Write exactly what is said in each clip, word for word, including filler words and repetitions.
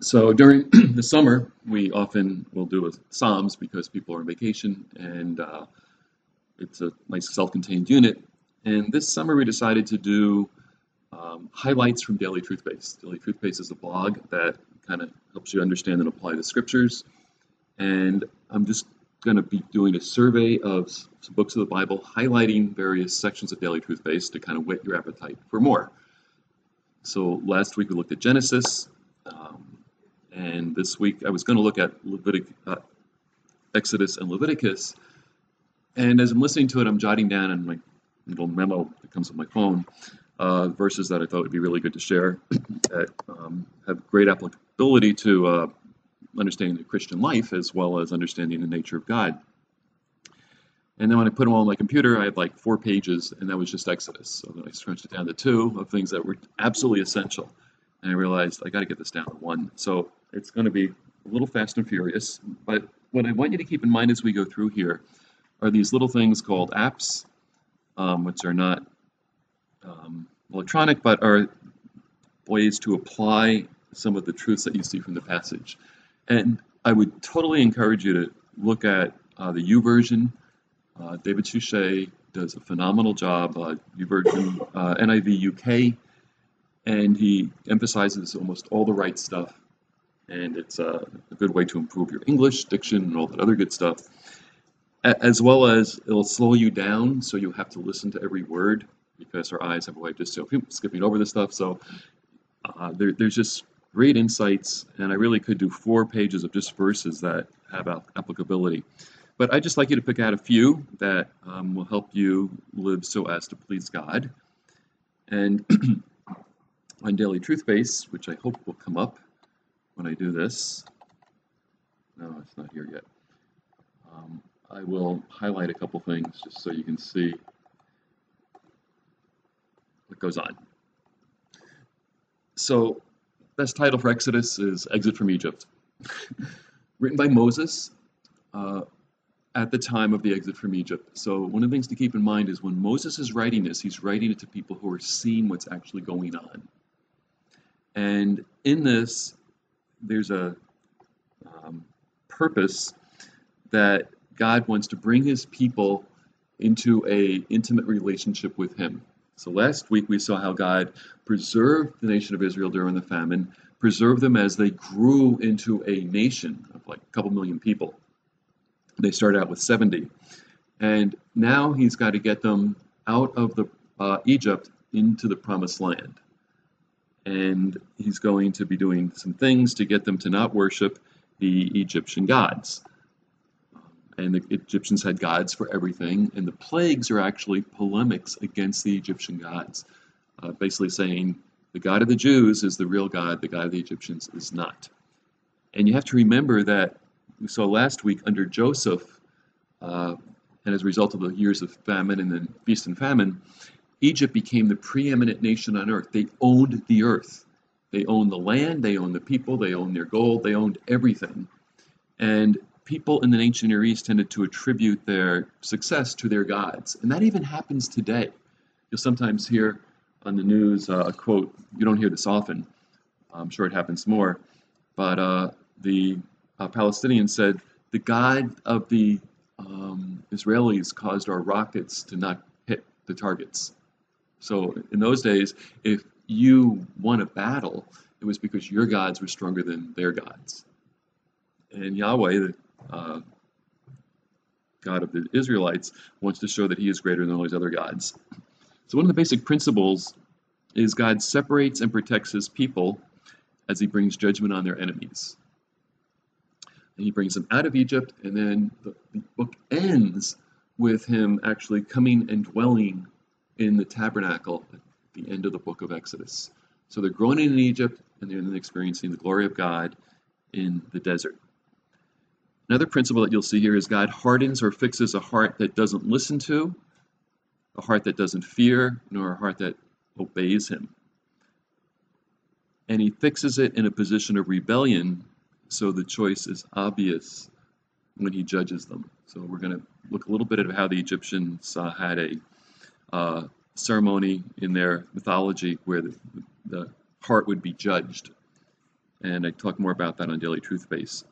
So during the summer, we often will do a Psalms because people are on vacation and uh, it's a nice self-contained unit. And this summer we decided to do um, highlights from Daily Truth Base. Daily Truth Base is a blog that kind of helps you understand and apply the scriptures. And I'm just going to be doing a survey of some books of the Bible, highlighting various sections of Daily Truth Base to kind of whet your appetite for more. So last week we looked at Genesis. Um, And this week I was going to look at Levitic, uh, Exodus and Leviticus. And as I'm listening to it, I'm jotting down in my little memo that comes with my phone uh, verses that I thought would be really good to share that um, have great applicability to uh, understanding the Christian life as well as understanding the nature of God. And then when I put them all on my computer, I had like four pages, and that was just Exodus. So then I scrunched it down to two of things that were absolutely essential. And I realized I got to get this down to one. So it's going to be a little fast and furious. But what I want you to keep in mind as we go through here are these little things called apps, um, which are not um, electronic, but are ways to apply some of the truths that you see from the passage. And I would totally encourage you to look at uh, the YouVersion. Uh, David Suchet does a phenomenal job. Uh, YouVersion, uh, N I V U K. And he emphasizes almost all the right stuff, and it's a, a good way to improve your English, diction, and all that other good stuff, a- as well as it'll slow you down, so you have to listen to every word, because our eyes have a way of just skipping over the stuff, so uh, there, there's just great insights, and I really could do four pages of just verses that have applicability. But I'd just like you to pick out a few that um, will help you live so as to please God. And on Daily Truth Base, which I hope will come up when I do this. No, it's not here yet. Um, I will highlight a couple things just so you can see what goes on. So, best title for Exodus is Exit from Egypt. Written by Moses uh, at the time of the exit from Egypt. So one of the things to keep in mind is when Moses is writing this, he's writing it to people who are seeing what's actually going on. And in this, there's a um, purpose that God wants to bring his people into a intimate relationship with him. So last week we saw how God preserved the nation of Israel during the famine, preserved them as they grew into a nation of like a couple million people. They started out with seventy. And now he's got to get them out of the uh, Egypt into the promised land. And he's going to be doing some things to get them to not worship the Egyptian gods. And the Egyptians had gods for everything, and the plagues are actually polemics against the Egyptian gods, uh, basically saying the God of the Jews is the real God, the God of the Egyptians is not. And you have to remember that we saw last week under Joseph, uh, and as a result of the years of famine and then feast and famine, Egypt became the preeminent nation on earth. They owned the earth. They owned the land, they owned the people, they owned their gold, they owned everything. And people in the ancient Near East tended to attribute their success to their gods. And that even happens today. You'll sometimes hear on the news uh, a quote, you don't hear this often, I'm sure it happens more, but uh, the uh, Palestinians said, the God of the um, Israelis caused our rockets to not hit the targets. So in those days, if you won a battle, it was because your gods were stronger than their gods. And Yahweh, the uh, God of the Israelites, wants to show that he is greater than all these other gods. So one of the basic principles is God separates and protects his people as he brings judgment on their enemies. And he brings them out of Egypt, and then the, the book ends with him actually coming and dwelling in the tabernacle at the end of the book of Exodus. So they're growing in Egypt, and they're then experiencing the glory of God in the desert. Another principle that you'll see here is God hardens or fixes a heart that doesn't listen to, a heart that doesn't fear, nor a heart that obeys him. And he fixes it in a position of rebellion, so the choice is obvious when he judges them. So we're going to look a little bit at how the Egyptians uh, had a uh, ceremony in their mythology where the, the heart would be judged. And I talk more about that on Daily Truth Base.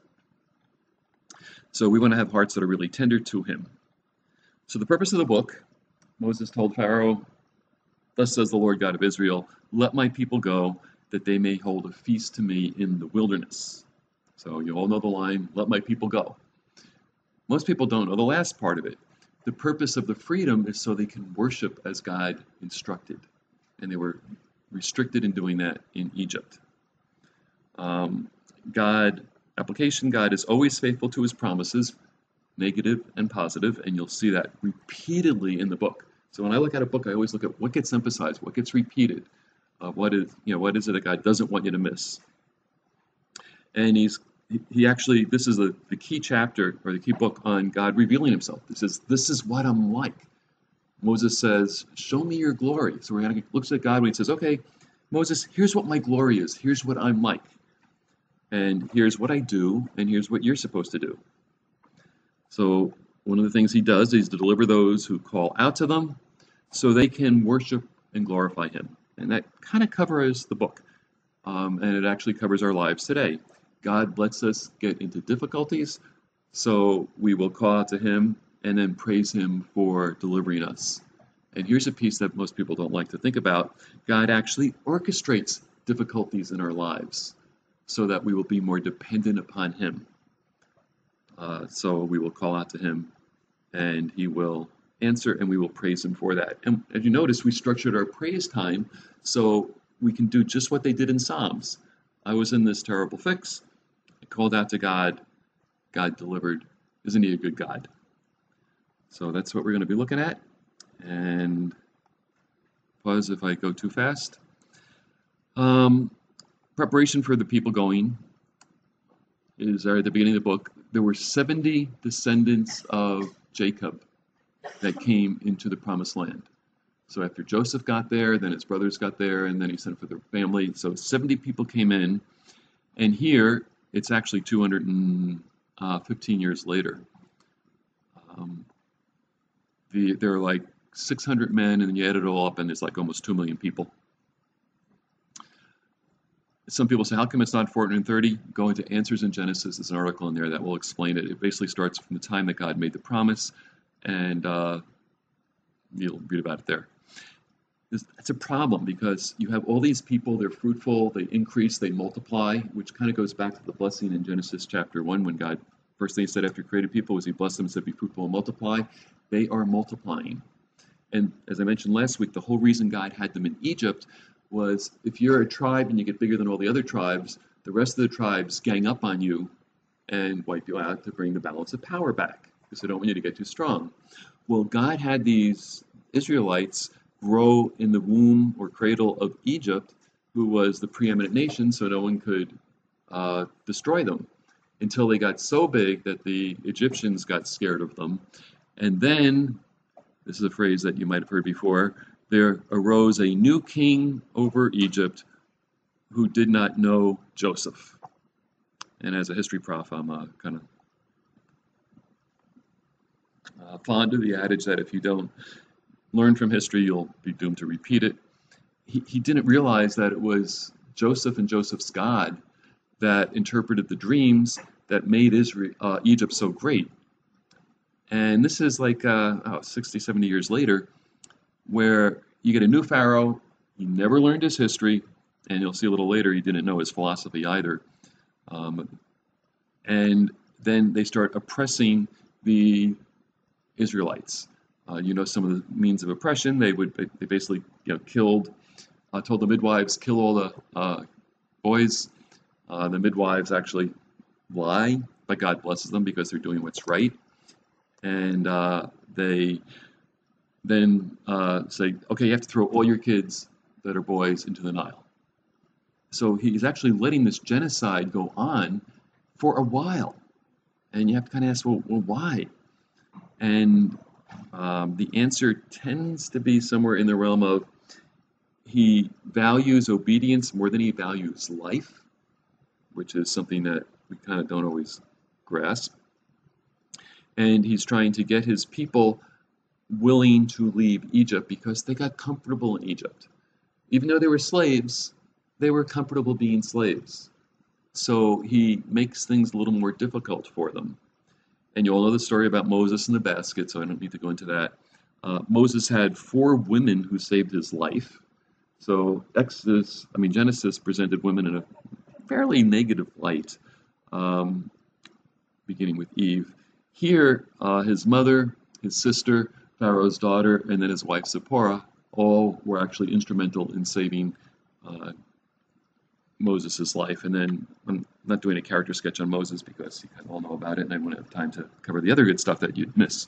So we want to have hearts that are really tender to him. So the purpose of the book, Moses told Pharaoh, "Thus says the Lord God of Israel, let my people go, that they may hold a feast to me in the wilderness." So you all know the line, let my people go. Most people don't know the last part of it. The purpose of the freedom is so they can worship as God instructed. And they were restricted in doing that in Egypt. Um, God, application, God is always faithful to his promises, negative and positive, and you'll see that repeatedly in the book. So when I look at a book, I always look at what gets emphasized, what gets repeated, uh, what is you know what is it that God doesn't want you to miss. And he's he actually this is the, the key chapter or the key book on God revealing himself. He says, "This is what I'm like." Moses says, "Show me your glory." So we're going to look at God when he says, "Okay, Moses, here's what my glory is. Here's what I'm like, and here's what I do, and here's what you're supposed to do." So one of the things he does is to deliver those who call out to them so they can worship and glorify him. And that kind of covers the book. Um, and it actually covers our lives today. God lets us get into difficulties, so we will call out to him and then praise him for delivering us. And here's a piece that most people don't like to think about. God actually orchestrates difficulties in our lives so that we will be more dependent upon him. Uh, so we will call out to him, and he will answer, and we will praise him for that. And as you notice, we structured our praise time so we can do just what they did in Psalms. I was in this terrible fix. I called out to God. God delivered. Isn't he a good God? So that's what we're going to be looking at. And pause if I go too fast. Um, preparation for the people going is at the beginning of the book. There were seventy descendants of Jacob that came into the promised land. So after Joseph got there, then his brothers got there, and then he sent for their family. So seventy people came in. And here, it's actually two hundred fifteen years later. Um, the, there are like six hundred men, and then you add it all up, and it's like almost two million people. Some people say, how come it's not four hundred thirty? Go into Answers in Genesis. There's an article in there that will explain it. It basically starts from the time that God made the promise, and uh, you'll read about it there. It's a problem because you have all these people, they're fruitful, they increase, they multiply, which kind of goes back to the blessing in Genesis chapter one when God, first thing he said after he created people was he blessed them and said, be fruitful and multiply. They are multiplying. And as I mentioned last week, the whole reason God had them in Egypt was if you're a tribe and you get bigger than all the other tribes, the rest of the tribes gang up on you and wipe you out to bring the balance of power back because they don't want you to get too strong. Well, God had these Israelites grow in the womb or cradle of Egypt, who was the preeminent nation, so no one could uh, destroy them until they got so big that the Egyptians got scared of them. And then, this is a phrase that you might have heard before, there arose a new king over Egypt who did not know Joseph. And as a history prof, I'm uh, kind of uh, fond of the adage that if you don't learn from history, you'll be doomed to repeat it. He, he didn't realize that it was Joseph and Joseph's God that interpreted the dreams that made Israel, uh, Egypt so great. And this is like uh, oh, sixty, seventy years later, where you get a new Pharaoh, he never learned his history, and you'll see a little later he didn't know his philosophy either. Um, and then they start oppressing the Israelites. Uh, you know some of the means of oppression. They would they basically you know killed, uh, told the midwives kill all the uh, boys. Uh, the midwives actually lie, but God blesses them because they're doing what's right. And uh, they then uh, say, okay, you have to throw all your kids that are boys into the Nile. So he's actually letting this genocide go on for a while, and you have to kind of ask, well, well why? And Um, the answer tends to be somewhere in the realm of he values obedience more than he values life, which is something that we kind of don't always grasp. And he's trying to get his people willing to leave Egypt because they got comfortable in Egypt. Even though they were slaves, they were comfortable being slaves. So he makes things a little more difficult for them. And you all know the story about Moses and the basket, so I don't need to go into that. Uh, Moses had four women who saved his life. So Exodus, I mean Genesis, presented women in a fairly negative light, um, beginning with Eve. Here, uh, his mother, his sister, Pharaoh's daughter, and then his wife Zipporah, all were actually instrumental in saving uh, Moses' life. And then I'm not doing a character sketch on Moses because you kind of all know about it, and I won't have time to cover the other good stuff that you'd miss.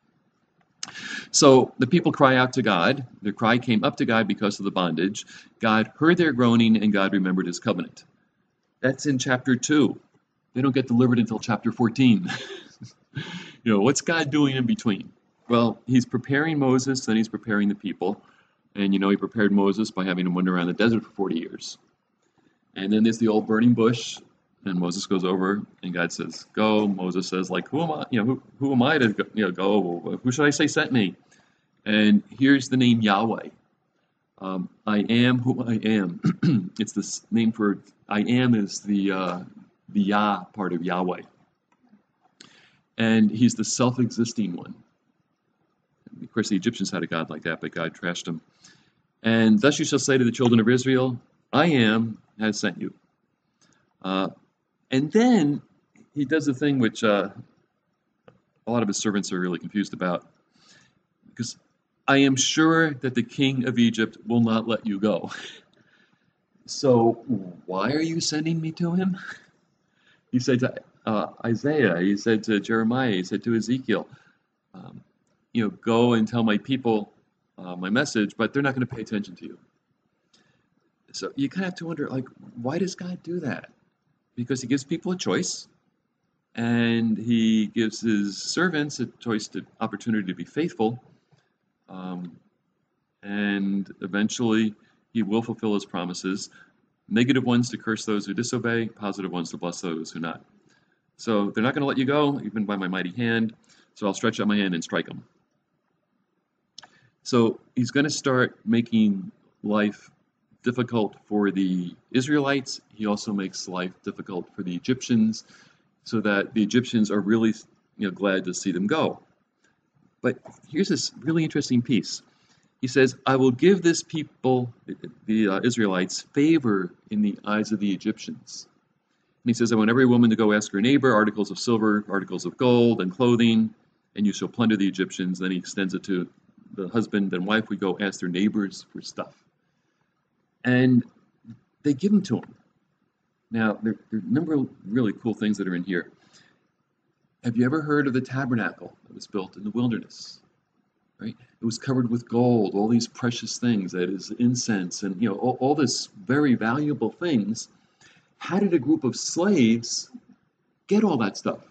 So the people cry out to God. Their cry came up to God because of the bondage. God heard their groaning, and God remembered his covenant. That's in chapter two. They don't get delivered until chapter fourteen. You know, what's God doing in between? Well, he's preparing Moses, then he's preparing the people. And you know, he prepared Moses by having him wander around the desert for forty years. And then there's the old burning bush, and Moses goes over, and God says, "Go." Moses says, "Like, who am I? You know, who, who am I to go, you know, go? Who should I say sent me?" And here's the name Yahweh. Um, I am who I am. It's this name for I am is the uh, the Yah part of Yahweh, and he's the self-existing one. Of course, the Egyptians had a god like that, but God trashed him. And thus you shall say to the children of Israel, I am has sent you. Uh, and then he does the thing which uh, a lot of his servants are really confused about. Because I am sure that the king of Egypt will not let you go. So why are you sending me to him? He said to uh, Isaiah, he said to Jeremiah, he said to Ezekiel, um, you know, go and tell my people uh, my message, but they're not going to pay attention to you. So you kind of have to wonder, like, why does God do that? Because he gives people a choice, and he gives his servants a choice, to opportunity to be faithful, um, and eventually he will fulfill his promises. Negative ones to curse those who disobey, positive ones to bless those who not. So they're not going to let you go, even by my mighty hand. So I'll stretch out my hand and strike them. So he's going to start making life difficult for the Israelites. He also makes life difficult for the Egyptians, so that the Egyptians are really, you know, glad to see them go. But here's this really interesting piece. He says, I will give this people, the uh, Israelites, favor in the eyes of the Egyptians. And he says, I want every woman to go ask her neighbor articles of silver, articles of gold, and clothing, and you shall plunder the Egyptians. Then he extends it to the husband and wife would go ask their neighbors for stuff. And they give them to him. Now, there, there are a number of really cool things that are in here. Have you ever heard of the tabernacle that was built in the wilderness? Right? It was covered with gold, all these precious things, that is incense, and you know, all, all this very valuable things. How did a group of slaves get all that stuff?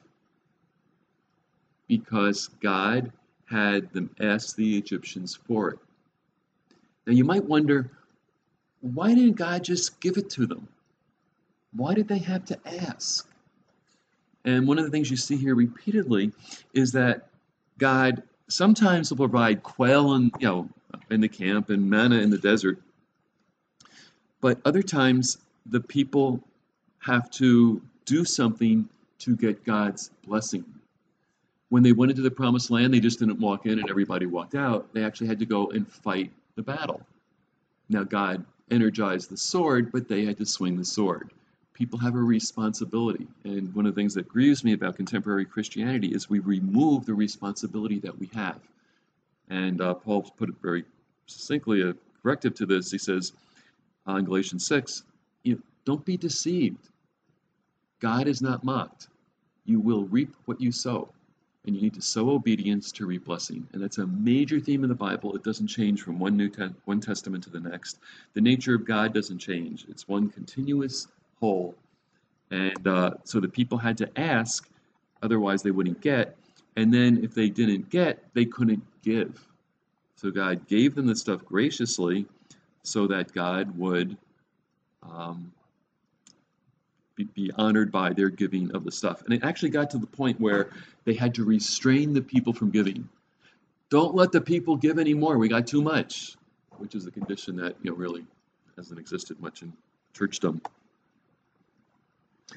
Because God had them ask the Egyptians for it. Now you might wonder, why didn't God just give it to them? Why did they have to ask? And one of the things you see here repeatedly is that God sometimes will provide quail and, you know, in the camp and manna in the desert, but other times the people have to do something to get God's blessing. When they went into the promised land, they just didn't walk in and everybody walked out. They actually had to go and fight the battle. Now God energized the sword, but they had to swing the sword. People have a responsibility. And one of the things that grieves me about contemporary Christianity is we remove the responsibility that we have. And uh, Paul put it very succinctly, a corrective to this. He says uh, in Galatians six, you know, don't be deceived. God is not mocked. You will reap what you sow. And you need to sow obedience to reap blessing. And that's a major theme in the Bible. It doesn't change from one New te- one Testament to the next. The nature of God doesn't change. It's one continuous whole. And uh, so the people had to ask, otherwise they wouldn't get. And then if they didn't get, they couldn't give. So God gave them the stuff graciously so that God would um, be, be honored by their giving of the stuff. And it actually got to the point where they had to restrain the people from giving. Don't let the people give anymore. We got too much, which is a condition that, you know, really hasn't existed much in churchdom.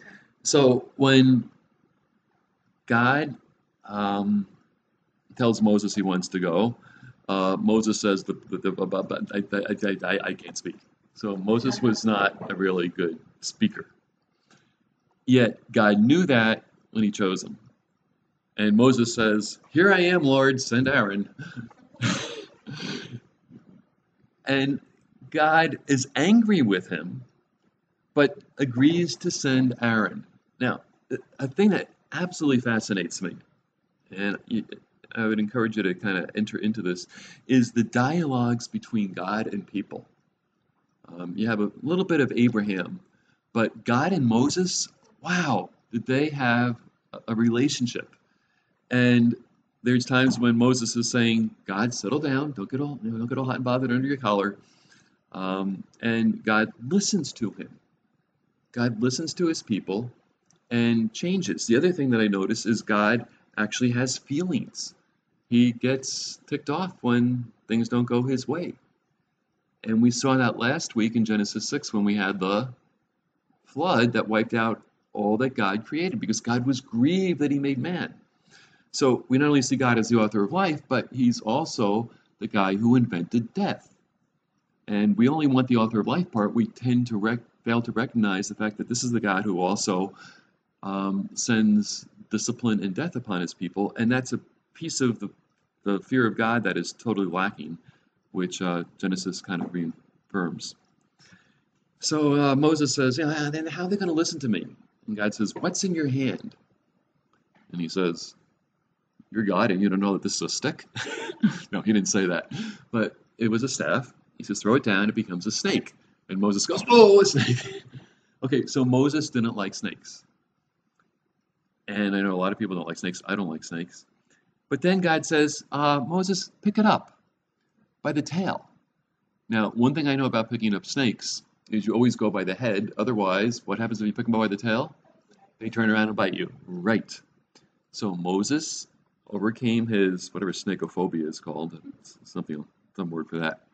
So when God um, tells Moses he wants to go, uh, Moses says, the, the, the, about- I, I, I, I can't speak. So Moses was not a really good speaker. Yet God knew that when he chose him. And Moses says, "Here I am, Lord, send Aaron." And God is angry with him, but agrees to send Aaron. Now, a thing that absolutely fascinates me, and I would encourage you to kind of enter into this, is the dialogues between God and people. Um, you have a little bit of Abraham, but God and Moses, wow, did they have a a relationship? And there's times when Moses is saying, "God, settle down. Don't get all, you know, don't get all hot and bothered under your collar." Um, and God listens to him. God listens to his people and changes. The other thing that I notice is God actually has feelings. He gets ticked off when things don't go his way. And we saw that last week in Genesis six when we had the flood that wiped out all that God created because God was grieved that he made man. So we not only see God as the author of life, but he's also the guy who invented death. And we only want the author of life part. We tend to rec- fail to recognize the fact that this is the God who also um, sends discipline and death upon his people. And that's a piece of the, the fear of God that is totally lacking, which uh, Genesis kind of reaffirms. So uh, Moses says, "Yeah, then how are they going to listen to me?" And God says, "What's in your hand?" And he says, "You're God and you don't know that this is a stick?" No, he didn't say that. But it was a staff. He says, "Throw it down, it becomes a snake." And Moses goes, "Oh, a snake." Okay, so Moses didn't like snakes. And I know a lot of people don't like snakes. I don't like snakes. But then God says, uh, "Moses, pick it up by the tail." Now, one thing I know about picking up snakes is you always go by the head. Otherwise, what happens if you pick them up by the tail? They turn around and bite you. Right. So Moses overcame his whatever snakeophobia is called. It's something, some word for that.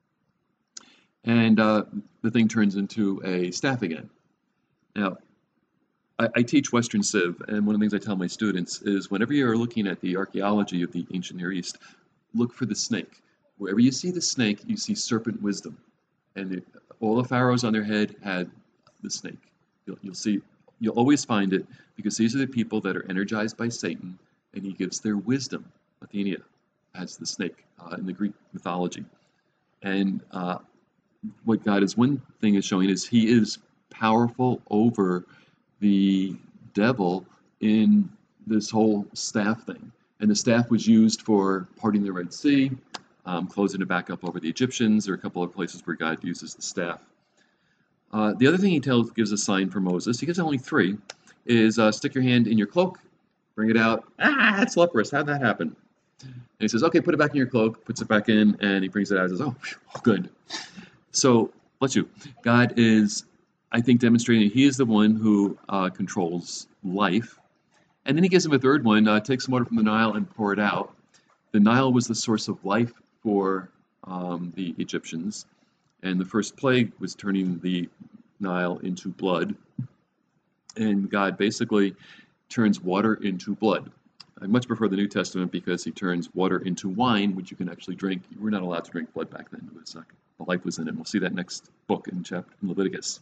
And uh, the thing turns into a staff again. Now, I, I teach Western Civ, and one of the things I tell my students is whenever you're looking at the archaeology of the ancient Near East, look for the snake. Wherever you see the snake, you see serpent wisdom. And it, all the pharaohs on their head had the snake. You'll, you'll see, you'll always find it because these are the people that are energized by Satan, and he gives their wisdom. Athena has the snake uh, in the Greek mythology. And uh, what God is one thing is showing is he is powerful over the devil in this whole staff thing. And the staff was used for parting the Red Sea, um, closing it back up over the Egyptians. There are a couple of places where God uses the staff. Uh, the other thing he tells gives a sign for Moses, he gives only three, is uh, stick your hand in your cloak, bring it out. Ah, it's leprous. How'd that happen? And he says, "Okay, put it back in your cloak," puts it back in, and he brings it out and says, "Oh, whew, good." So, bless you. God is, I think, demonstrating he is the one who uh, controls life. And then he gives him a third one, uh, take some water from the Nile and pour it out. The Nile was the source of life for um, the Egyptians. And the first plague was turning the Nile into blood. And God basically turns water into blood. I much prefer the New Testament because he turns water into wine, which you can actually drink. You were not allowed to drink blood back then. It was like the life was in it. We'll see that next book in chapter in Leviticus.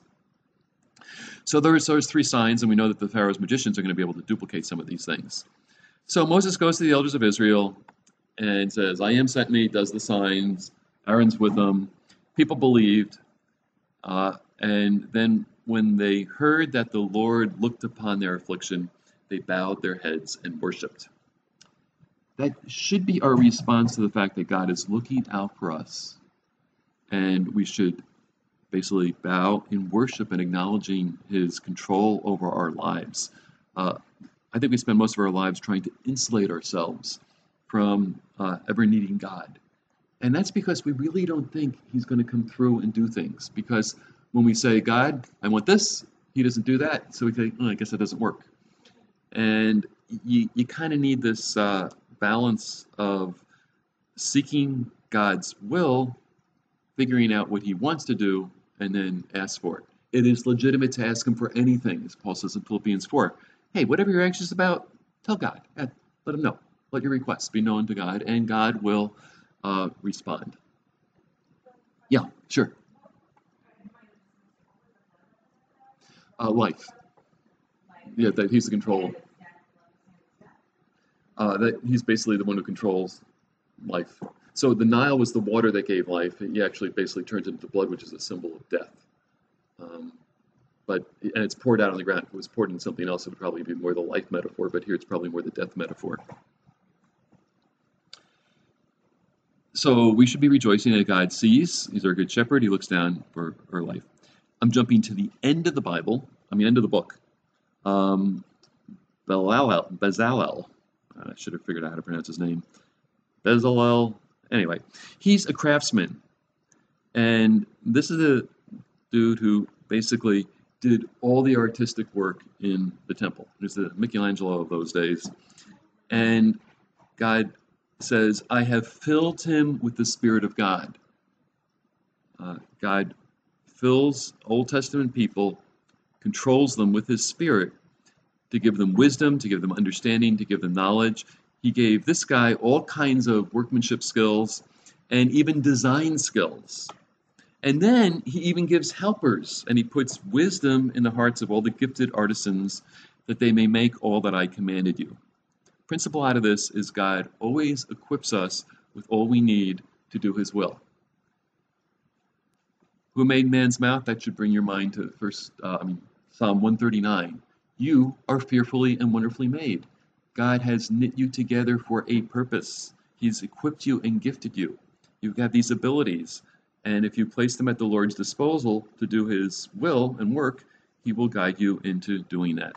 So there's those three signs, and we know that the Pharaoh's magicians are going to be able to duplicate some of these things. So Moses goes to the elders of Israel and says, "I am sent me," does the signs. Aaron's with them. People believed. Uh, and then when they heard that the Lord looked upon their affliction, they bowed their heads and worshipped. That should be our response to the fact that God is looking out for us. And we should basically bow in worship and acknowledging his control over our lives. Uh, I think we spend most of our lives trying to insulate ourselves from uh, ever needing God. And that's because we really don't think he's going to come through and do things. Because when we say, "God, I want this," he doesn't do that. So we think, "Oh, I guess that doesn't work." And you, you kind of need this uh, balance of seeking God's will, figuring out what he wants to do, and then ask for it. It is legitimate to ask him for anything, as Paul says in Philippians four. Hey, whatever you're anxious about, tell God. Let him know. Let your requests be known to God, and God will uh, respond. Yeah, sure. Uh, life. Yeah, that he's the control. Uh, that he's basically the one who controls life. So the Nile was the water that gave life. He actually basically turns into blood, which is a symbol of death. Um, but and it's poured out on the ground. If it was poured in something else, it would probably be more the life metaphor. But here it's probably more the death metaphor. So we should be rejoicing that God sees. He's our good shepherd. He looks down for our life. I'm jumping to the end of the Bible. I mean, end of the book. Um, Bezalel. Bezalel. I should have figured out how to pronounce his name. Bezalel. Anyway, he's a craftsman. And this is a dude who basically did all the artistic work in the temple. He's the Michelangelo of those days. And God says, I have filled him with the Spirit of God. Uh, God fills Old Testament people, controls them with his Spirit to give them wisdom, to give them understanding, to give them knowledge. He gave this guy all kinds of workmanship skills and even design skills. And then he even gives helpers, and he puts wisdom in the hearts of all the gifted artisans that they may make all that I commanded you. Principle out of this is God always equips us with all we need to do his will. Who made man's mouth? That should bring your mind to first, uh, I mean, Psalm one thirty-nine. You are fearfully and wonderfully made. God has knit you together for a purpose. He's equipped you and gifted you. You've got these abilities. And if you place them at the Lord's disposal to do his will and work, he will guide you into doing that.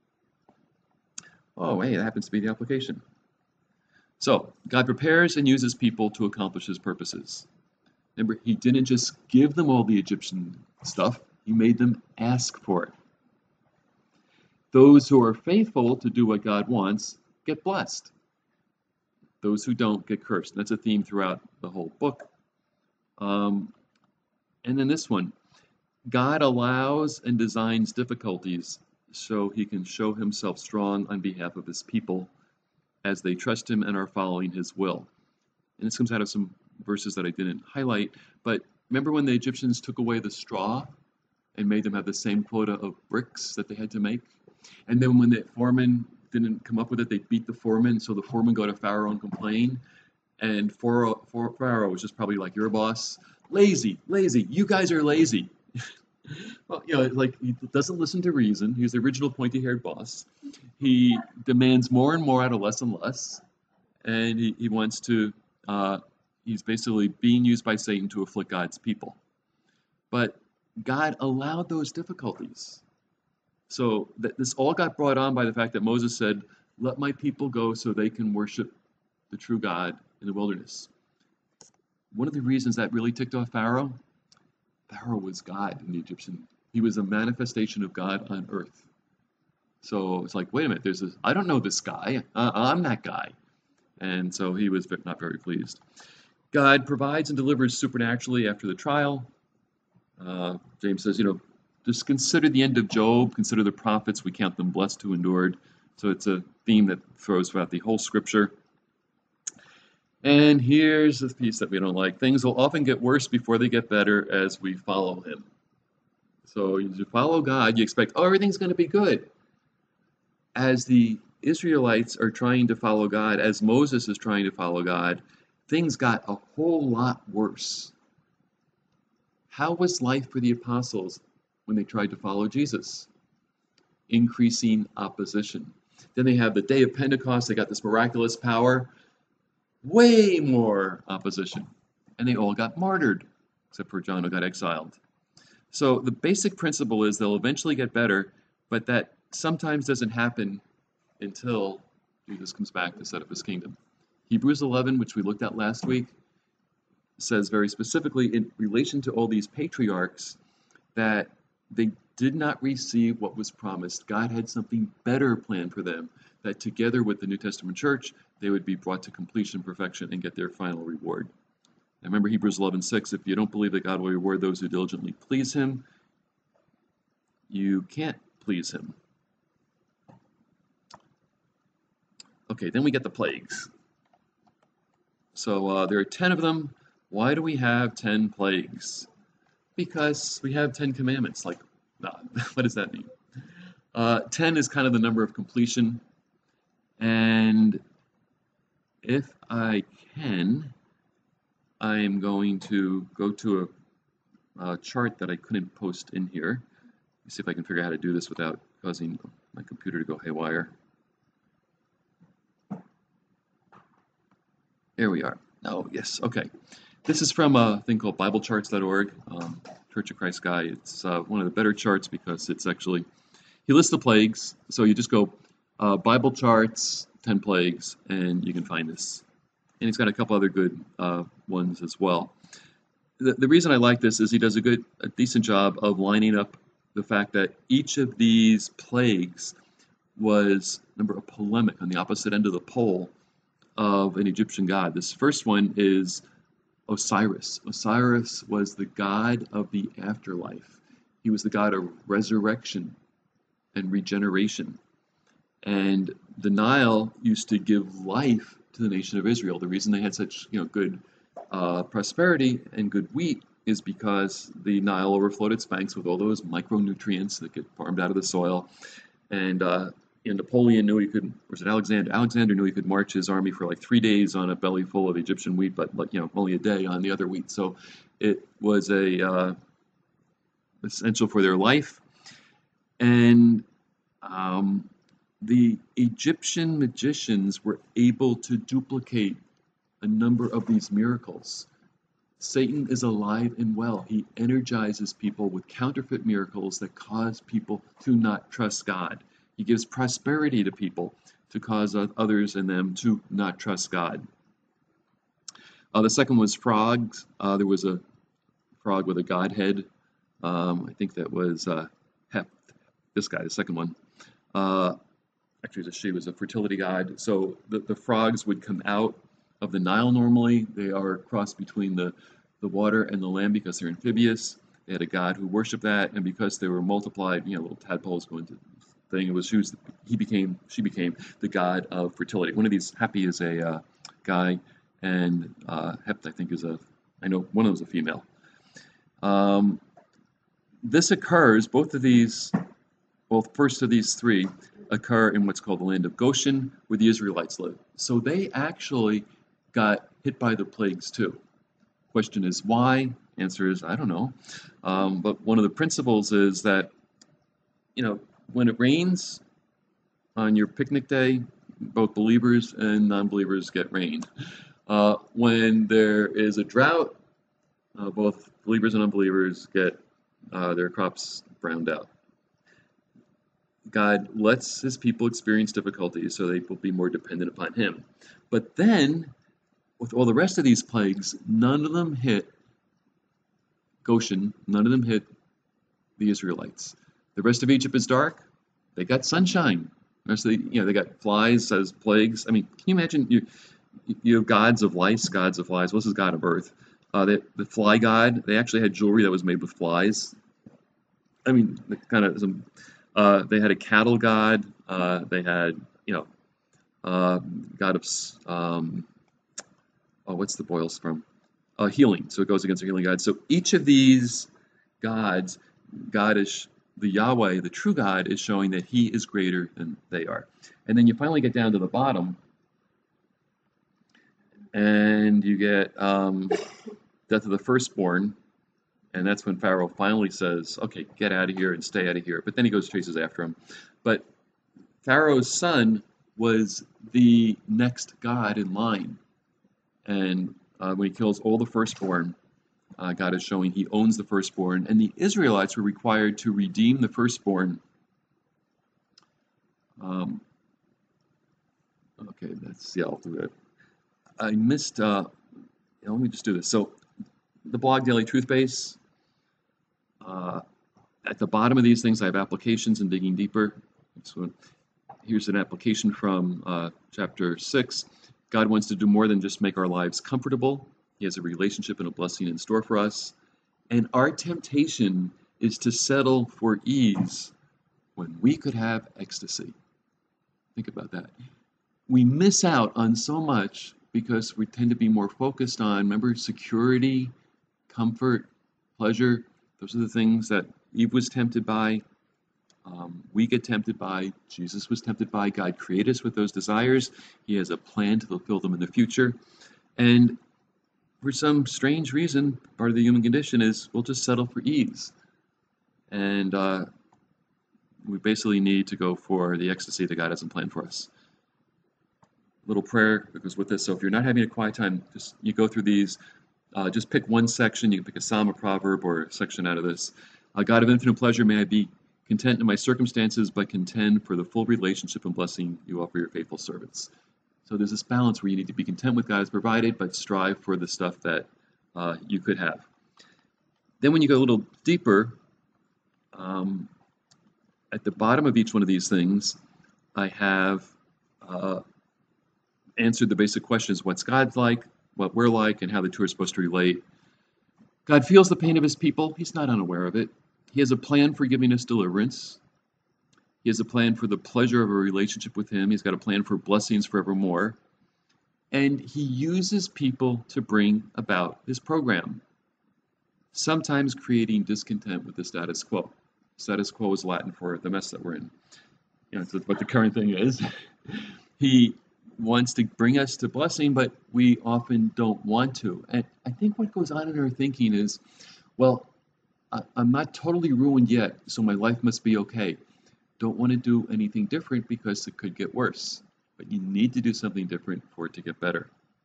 Oh, hey, that happens to be the application. So, God prepares and uses people to accomplish his purposes. Remember, he didn't just give them all the Egyptian stuff, he made them ask for it. Those who are faithful to do what God wants get blessed. Those who don't get cursed. That's a theme throughout the whole book. Um, and then this one, God allows and designs difficulties so he can show himself strong on behalf of his people as they trust him and are following his will. And this comes out of some verses that I didn't highlight, but remember when the Egyptians took away the straw and made them have the same quota of bricks that they had to make? And then when the foreman didn't come up with it, they beat the foreman, so the foreman go to Pharaoh and complain. And Pharaoh, Pharaoh was just probably like, your boss, lazy, lazy, you guys are lazy. Well, you know, like, he doesn't listen to reason. He's the original pointy-haired boss. He demands more and more out of less and less. And he, he wants to, uh, he's basically being used by Satan to afflict God's people. But God allowed those difficulties. So that this all got brought on by the fact that Moses said, let my people go so they can worship the true God in the wilderness. One of the reasons that really ticked off Pharaoh, Pharaoh was God in the Egyptian. He was a manifestation of God on earth. So it's like, wait a minute, there's this, I don't know this guy. Uh, I'm that guy. And so he was not very pleased. God provides and delivers supernaturally after the trial. Uh, James says, you know, just consider the end of Job, consider the prophets, we count them blessed who endured. So it's a theme that throws throughout the whole scripture. And here's the piece that we don't like. Things will often get worse before they get better as we follow him. So as you follow God, you expect, oh, everything's going to be good. As the Israelites are trying to follow God, as Moses is trying to follow God, things got a whole lot worse. How was life for the apostles when they tried to follow Jesus? Increasing opposition. Then they have the day of Pentecost, they got this miraculous power. Way more opposition. And they all got martyred, except for John who got exiled. So the basic principle is they'll eventually get better, but that sometimes doesn't happen until Jesus comes back to set up his kingdom. Hebrews eleven, which we looked at last week, says very specifically in relation to all these patriarchs that they did not receive what was promised. God had something better planned for them, that together with the New Testament church, they would be brought to completion and perfection and get their final reward. Now remember Hebrews eleven six, if you don't believe that God will reward those who diligently please him, you can't please him. Okay, then we get the plagues. So uh, there are ten of them. Why do we have ten plagues? Because we have ten commandments. Like, nah, what does that mean? Uh, ten is kind of the number of completion. And if I can, I am going to go to a, a chart that I couldn't post in here. Let's see if I can figure out how to do this without causing my computer to go haywire. There we are. Oh, yes, okay. This is from a thing called Bible Charts dot org, um, Church of Christ guy. It's uh, one of the better charts because it's actually, he lists the plagues. So you just go uh, Bible Charts, ten plagues, and you can find this. And he's got a couple other good uh, ones as well. The, the reason I like this is he does a good, a decent job of lining up the fact that each of these plagues was, remember, a polemic on the opposite end of the pole of an Egyptian god. This first one is Osiris. Osiris was the god of the afterlife. He was the god of resurrection and regeneration. And the Nile used to give life to the nation of Israel. The reason they had such, you know, good uh, prosperity and good wheat is because the Nile overflowed its banks with all those micronutrients that get farmed out of the soil. And uh, and Napoleon knew he could, or was it Alexander? Alexander knew he could march his army for like three days on a belly full of Egyptian wheat, but like, you know, only a day on the other wheat. So it was a uh, essential for their life. And um, the Egyptian magicians were able to duplicate a number of these miracles. Satan is alive and well. He energizes people with counterfeit miracles that cause people to not trust God. He gives prosperity to people to cause others and them to not trust God. Uh, the second was frogs. Uh, there was a frog with a godhead. Um, I think that was uh, Hep, this guy, the second one. Uh, actually, it was a, she was a fertility god. So the, the frogs would come out of the Nile normally. They are a cross between the, the water and the land because they're amphibious. They had a god who worshipped that, and because they were multiplied, you know, little tadpoles go into thing. It was she was he became she became the god of fertility. One of these, Happy, is a uh, guy, and uh, Hept, I think, is a I know one of them is a female. Um, this occurs. Both of these, well, first of these three occur in what's called the land of Goshen, where the Israelites live. So they actually got hit by the plagues too. Question is why? Answer is I don't know. Um, but one of the principles is that, you know, when it rains on your picnic day, both believers and non-believers get rained. Uh, when there is a drought, uh, both believers and unbelievers get uh, their crops browned out. God lets his people experience difficulties so they will be more dependent upon him. But then, with all the rest of these plagues, none of them hit Goshen, none of them hit the Israelites. The rest of Egypt is dark. They got sunshine. The rest of the, you know, they got flies as plagues. I mean, can you imagine you you have gods of lice, gods of flies. Well, this is God of earth. Uh, the, the fly god. They actually had jewelry that was made with flies. I mean, kind of some. Uh, they had a cattle god. Uh, they had, you know, uh, god of um, oh, what's the boils from? Uh, healing. So it goes against the healing god. So each of these gods, God is. The Yahweh, the true God, is showing that he is greater than they are. And then you finally get down to the bottom, and you get um, death of the firstborn, and that's when Pharaoh finally says, okay, get out of here and stay out of here. But then he goes chases after him. But Pharaoh's son was the next god in line. And uh, when he kills all the firstborn, Uh, God is showing he owns the firstborn, and the Israelites were required to redeem the firstborn. Um, okay, that's, yeah, I'll do it. I missed, uh, yeah, let me just do this. So, the blog Daily Truth Base, uh, at the bottom of these things I have applications and digging deeper. So, here's an application from uh, chapter six. God wants to do more than just make our lives comfortable. He has a relationship and a blessing in store for us. And our temptation is to settle for ease when we could have ecstasy. Think about that. We miss out on so much because we tend to be more focused on, remember, security, comfort, pleasure. Those are the things that Eve was tempted by. Um, we get tempted by. Jesus was tempted by. God created us with those desires. He has a plan to fulfill them in the future. And for some strange reason, part of the human condition is we'll just settle for ease. And uh, we basically need to go for the ecstasy that God hasn't planned for us. Little prayer that goes with this. So if you're not having a quiet time, just you go through these. Uh, just pick one section. You can pick a psalm, a proverb, or a section out of this. Uh, God of infinite pleasure, may I be content in my circumstances, but contend for the full relationship and blessing you offer your faithful servants. So there's this balance where you need to be content with God has provided, but strive for the stuff that uh, you could have. Then when you go a little deeper, um, at the bottom of each one of these things, I have uh, answered the basic questions: what's God like, what we're like, and how the two are supposed to relate. God feels the pain of his people. He's not unaware of it. He has a plan for giving us deliverance. He has a plan for the pleasure of a relationship with him. He's got a plan for blessings forevermore. And he uses people to bring about his program, sometimes creating discontent with the status quo. Status quo is Latin for the mess that we're in. You know, it's what the current thing is. He wants to bring us to blessing, but we often don't want to. And I think what goes on in our thinking is, well, I, I'm not totally ruined yet, so my life must be okay. Don't want to do anything different because it could get worse. But you need to do something different for it to get better.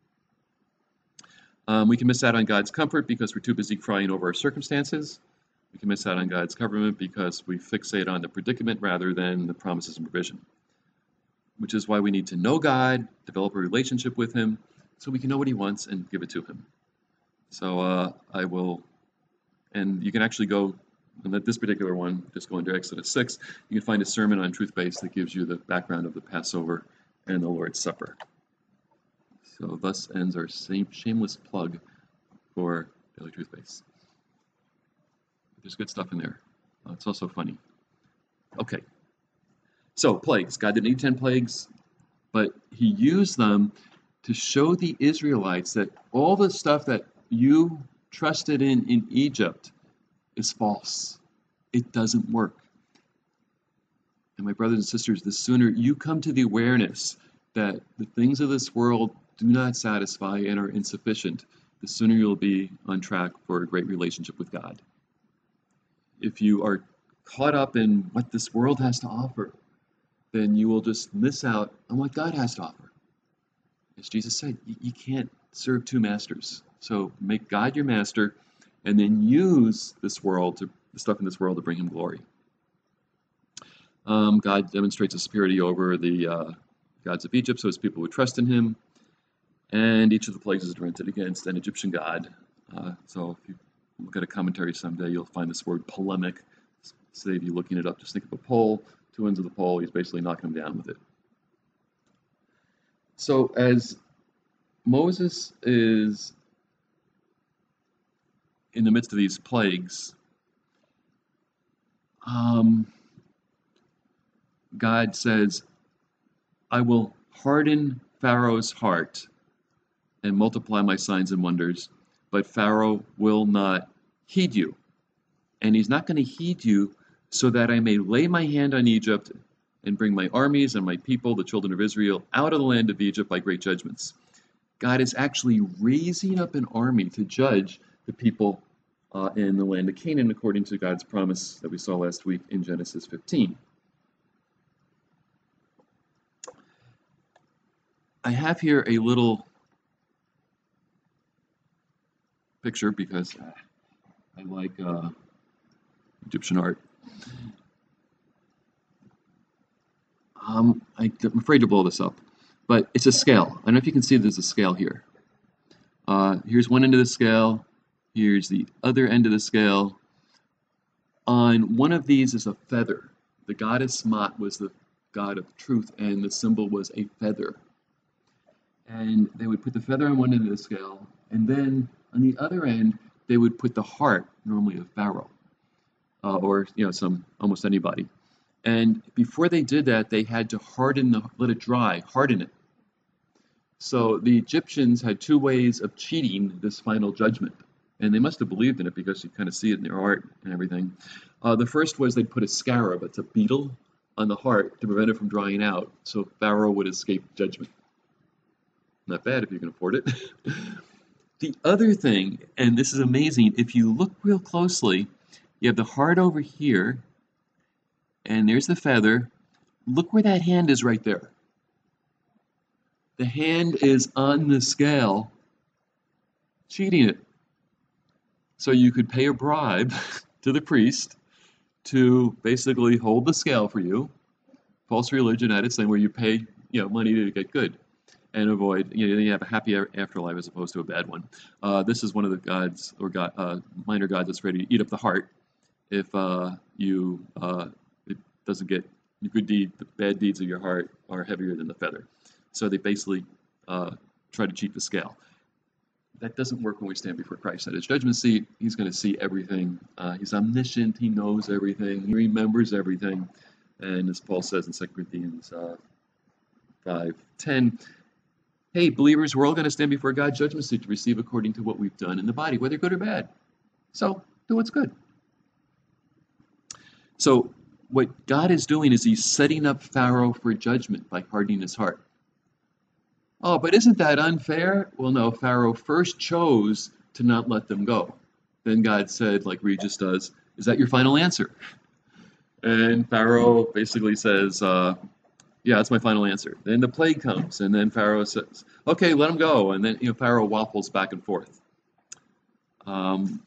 Um, we can miss out on God's comfort because we're too busy crying over our circumstances. We can miss out on God's government because we fixate on the predicament rather than the promises and provision. Which is why we need to know God, develop a relationship with him, so we can know what he wants and give it to him. So uh, I will, and you can actually go, and this particular one, just go into Exodus six, you can find a sermon on Truth Base that gives you the background of the Passover and the Lord's Supper. So thus ends our same shameless plug for Daily Truth Base. There's good stuff in there. Uh, it's also funny. Okay. So, plagues. God didn't need ten plagues, but he used them to show the Israelites that all the stuff that you trusted in in Egypt is false. It doesn't work. And my brothers and sisters, the sooner you come to the awareness that the things of this world do not satisfy and are insufficient, the sooner you'll be on track for a great relationship with God. If you are caught up in what this world has to offer, then you will just miss out on what God has to offer. As Jesus said, you, you can't serve two masters. So make God your master, and then use this world, to the stuff in this world, to bring him glory. Um, God demonstrates his superiority over the uh, gods of Egypt, so his people would trust in him. And each of the plagues is directed against an Egyptian god. Uh, so if you look at a commentary someday, you'll find this word polemic. Save you looking it up. Just think of a pole. Two ends of the pole, he's basically knocking them down with it. So as Moses is in the midst of these plagues, um, God says, I will harden Pharaoh's heart and multiply my signs and wonders, but Pharaoh will not heed you. And he's not going to heed you so that I may lay my hand on Egypt and bring my armies and my people, the children of Israel, out of the land of Egypt by great judgments. God is actually raising up an army to judge the people uh, in the land of Canaan, according to God's promise that we saw last week in Genesis fifteen. I have here a little picture because I like uh, Egyptian art. Um, I, I'm afraid to blow this up, but it's a scale. I don't know if you can see there's a scale here. Uh, here's one end of the scale. Here's the other end of the scale. On one of these is a feather. The goddess Mot was the god of truth, and the symbol was a feather. And they would put the feather on one end of the scale, and then on the other end, they would put the heart, normally of Pharaoh. uh, or you know some almost anybody. And before they did that, they had to harden the let it dry, harden it. So the Egyptians had two ways of cheating this final judgment, and they must have believed in it because you kind of see it in their art and everything. Uh, the first was they'd put a scarab, it's a beetle, on the heart to prevent it from drying out, so Pharaoh would escape judgment. Not bad if you can afford it. The other thing, and this is amazing, if you look real closely, you have the heart over here, and there's the feather. Look where that hand is right there. The hand is on the scale, cheating it. So you could pay a bribe to the priest to basically hold the scale for you. False religion at its thing, where you pay, you know, money to get good and avoid, you know, you have a happy afterlife as opposed to a bad one. Uh, this is one of the gods or god, uh, minor gods that's ready to eat up the heart if uh, you uh, it doesn't get your good deed, the bad deeds of your heart are heavier than the feather. So they basically uh, try to cheat the scale. That doesn't work when we stand before Christ at his judgment seat. He's going to see everything. Uh, he's omniscient. He knows everything. He remembers everything. And as Paul says in Second Corinthians uh, five ten, hey, believers, we're all going to stand before God's judgment seat to receive according to what we've done in the body, whether good or bad. So do what's good. So what God is doing is he's setting up Pharaoh for judgment by hardening his heart. Oh, but isn't that unfair? Well, no, Pharaoh first chose to not let them go. Then God said, like Regis does, is that your final answer? And Pharaoh basically says, uh, yeah, that's my final answer. Then the plague comes, and then Pharaoh says, okay, let him go. And then you know, Pharaoh waffles back and forth. Um,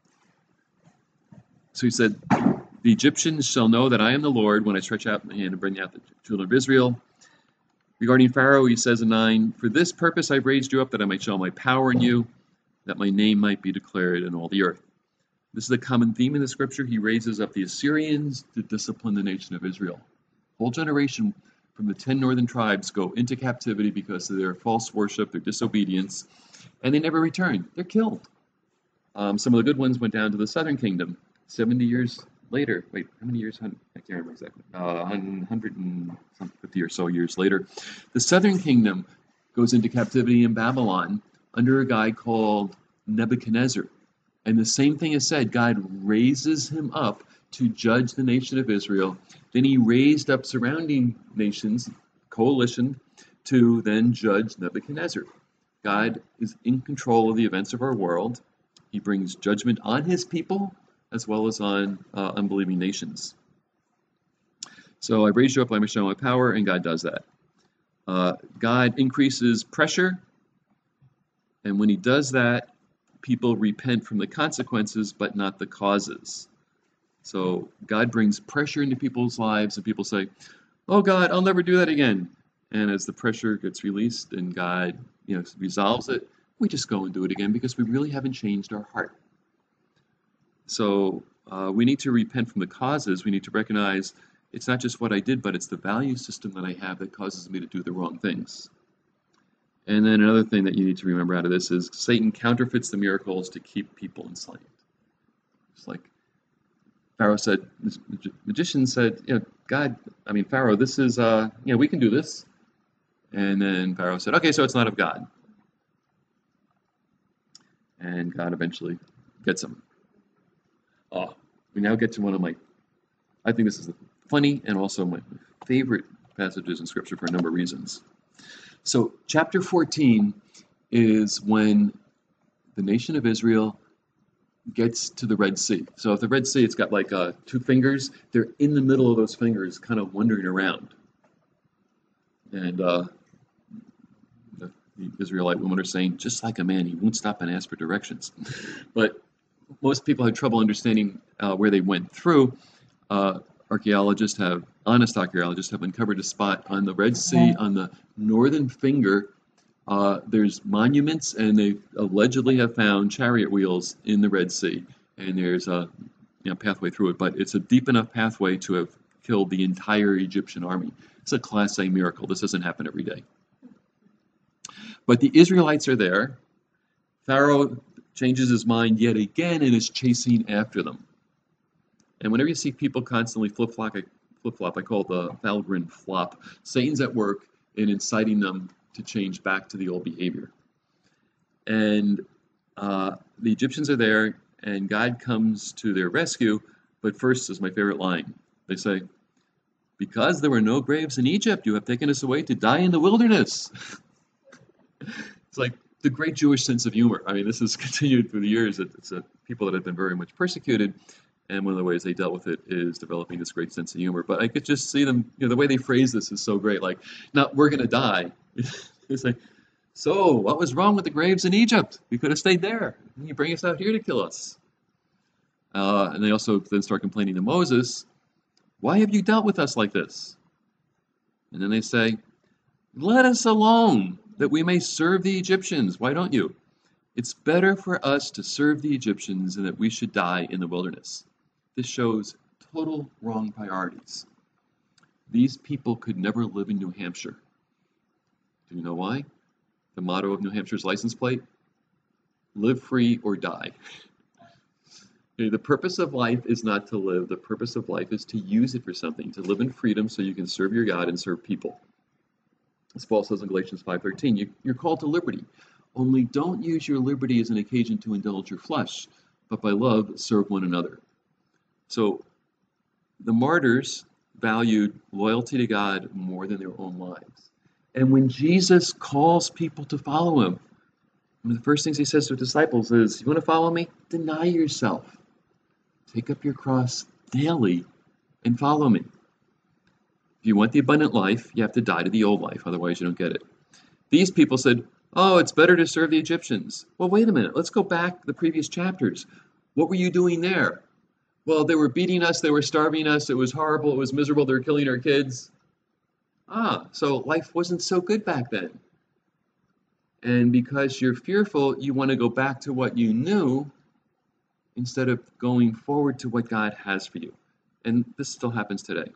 so he said, the Egyptians shall know that I am the Lord when I stretch out my hand and bring out the children of Israel. Regarding Pharaoh, he says in nine, for this purpose I've raised you up, that I might show my power in you, that my name might be declared in all the earth. This is a common theme in the scripture. He raises up the Assyrians to discipline the nation of Israel. Whole generation from the ten northern tribes go into captivity because of their false worship, their disobedience, and they never return. They're killed. Um, some of the good ones went down to the southern kingdom. seventy years later, wait, how many years? I can't remember exactly. Uh, one hundred fifty or so years later, the southern kingdom goes into captivity in Babylon under a guy called Nebuchadnezzar. And the same thing is said, God raises him up to judge the nation of Israel. Then he raised up surrounding nations, coalition, to then judge Nebuchadnezzar. God is in control of the events of our world. He brings judgment on his people as well as on uh, unbelieving nations. So I raised you up, I may show my power, and God does that. Uh, God increases pressure, and when he does that, people repent from the consequences, but not the causes. So God brings pressure into people's lives, and people say, oh God, I'll never do that again. And as the pressure gets released and God you know, resolves it, we just go and do it again because we really haven't changed our heart. So uh, we need to repent from the causes. We need to recognize it's not just what I did, but it's the value system that I have that causes me to do the wrong things. And then another thing that you need to remember out of this is Satan counterfeits the miracles to keep people enslaved. It's like Pharaoh said, the magician said, you know, God, I mean, Pharaoh, this is, uh, you know, we can do this. And then Pharaoh said, okay, so it's not of God. And God eventually gets him. Oh, we now get to one of my, I think this is funny and also my favorite passages in Scripture for a number of reasons. So chapter fourteen is when the nation of Israel gets to the Red Sea. So if the Red Sea, it's got like uh, two fingers, they're in the middle of those fingers kind of wandering around. And uh, the, the Israelite women are saying, just like a man, he won't stop and ask for directions. But most people have trouble understanding uh, where they went through. Uh, archaeologists have, honest archaeologists have uncovered a spot on the Red Sea on the northern finger. Uh, there's monuments, and they allegedly have found chariot wheels in the Red Sea. And there's a you know, pathway through it, but it's a deep enough pathway to have killed the entire Egyptian army. It's a Class A miracle. This doesn't happen every day. But the Israelites are there. Pharaoh changes his mind yet again and is chasing after them. And whenever you see people constantly flip-flop, flip-flop, I call it the Valgrind flop, Satan's at work in inciting them to change back to the old behavior. And uh, the Egyptians are there, and God comes to their rescue, but first is my favorite line. They say, "Because there were no graves in Egypt, you have taken us away to die in the wilderness." It's like the great Jewish sense of humor. I mean, this has continued through the years. It's a, people that have been very much persecuted, and one of the ways they dealt with it is developing this great sense of humor. But I could just see them, you know, the way they phrase this is so great. Like, "Now we're going to die." It's like, "So, what was wrong with the graves in Egypt? We could have stayed there. You bring us out here to kill us." Uh, and they also then start complaining to Moses, "Why have you dealt with us like this?" And then they say, "Let us alone, that we may serve the Egyptians. Why don't you? It's better for us to serve the Egyptians than that we should die in the wilderness." This shows total wrong priorities. These people could never live in New Hampshire. Do you know why? The motto of New Hampshire's license plate? Live free or die. The purpose of life is not to live. The purpose of life is to use it for something, to live in freedom so you can serve your God and serve people. As Paul says in Galatians five thirteen, you, you're called to liberty. Only don't use your liberty as an occasion to indulge your flesh, but by love serve one another. So the martyrs valued loyalty to God more than their own lives. And when Jesus calls people to follow him, one of the first things he says to his disciples is, "You want to follow me? Deny yourself. Take up your cross daily and follow me." If you want the abundant life, you have to die to the old life, otherwise you don't get it. These people said, "Oh, it's better to serve the Egyptians." Well, wait a minute. Let's go back to the previous chapters. What were you doing there? Well, they were beating us. They were starving us. It was horrible. It was miserable. They were killing our kids. Ah, so life wasn't so good back then. And because you're fearful, you want to go back to what you knew instead of going forward to what God has for you. And this still happens today.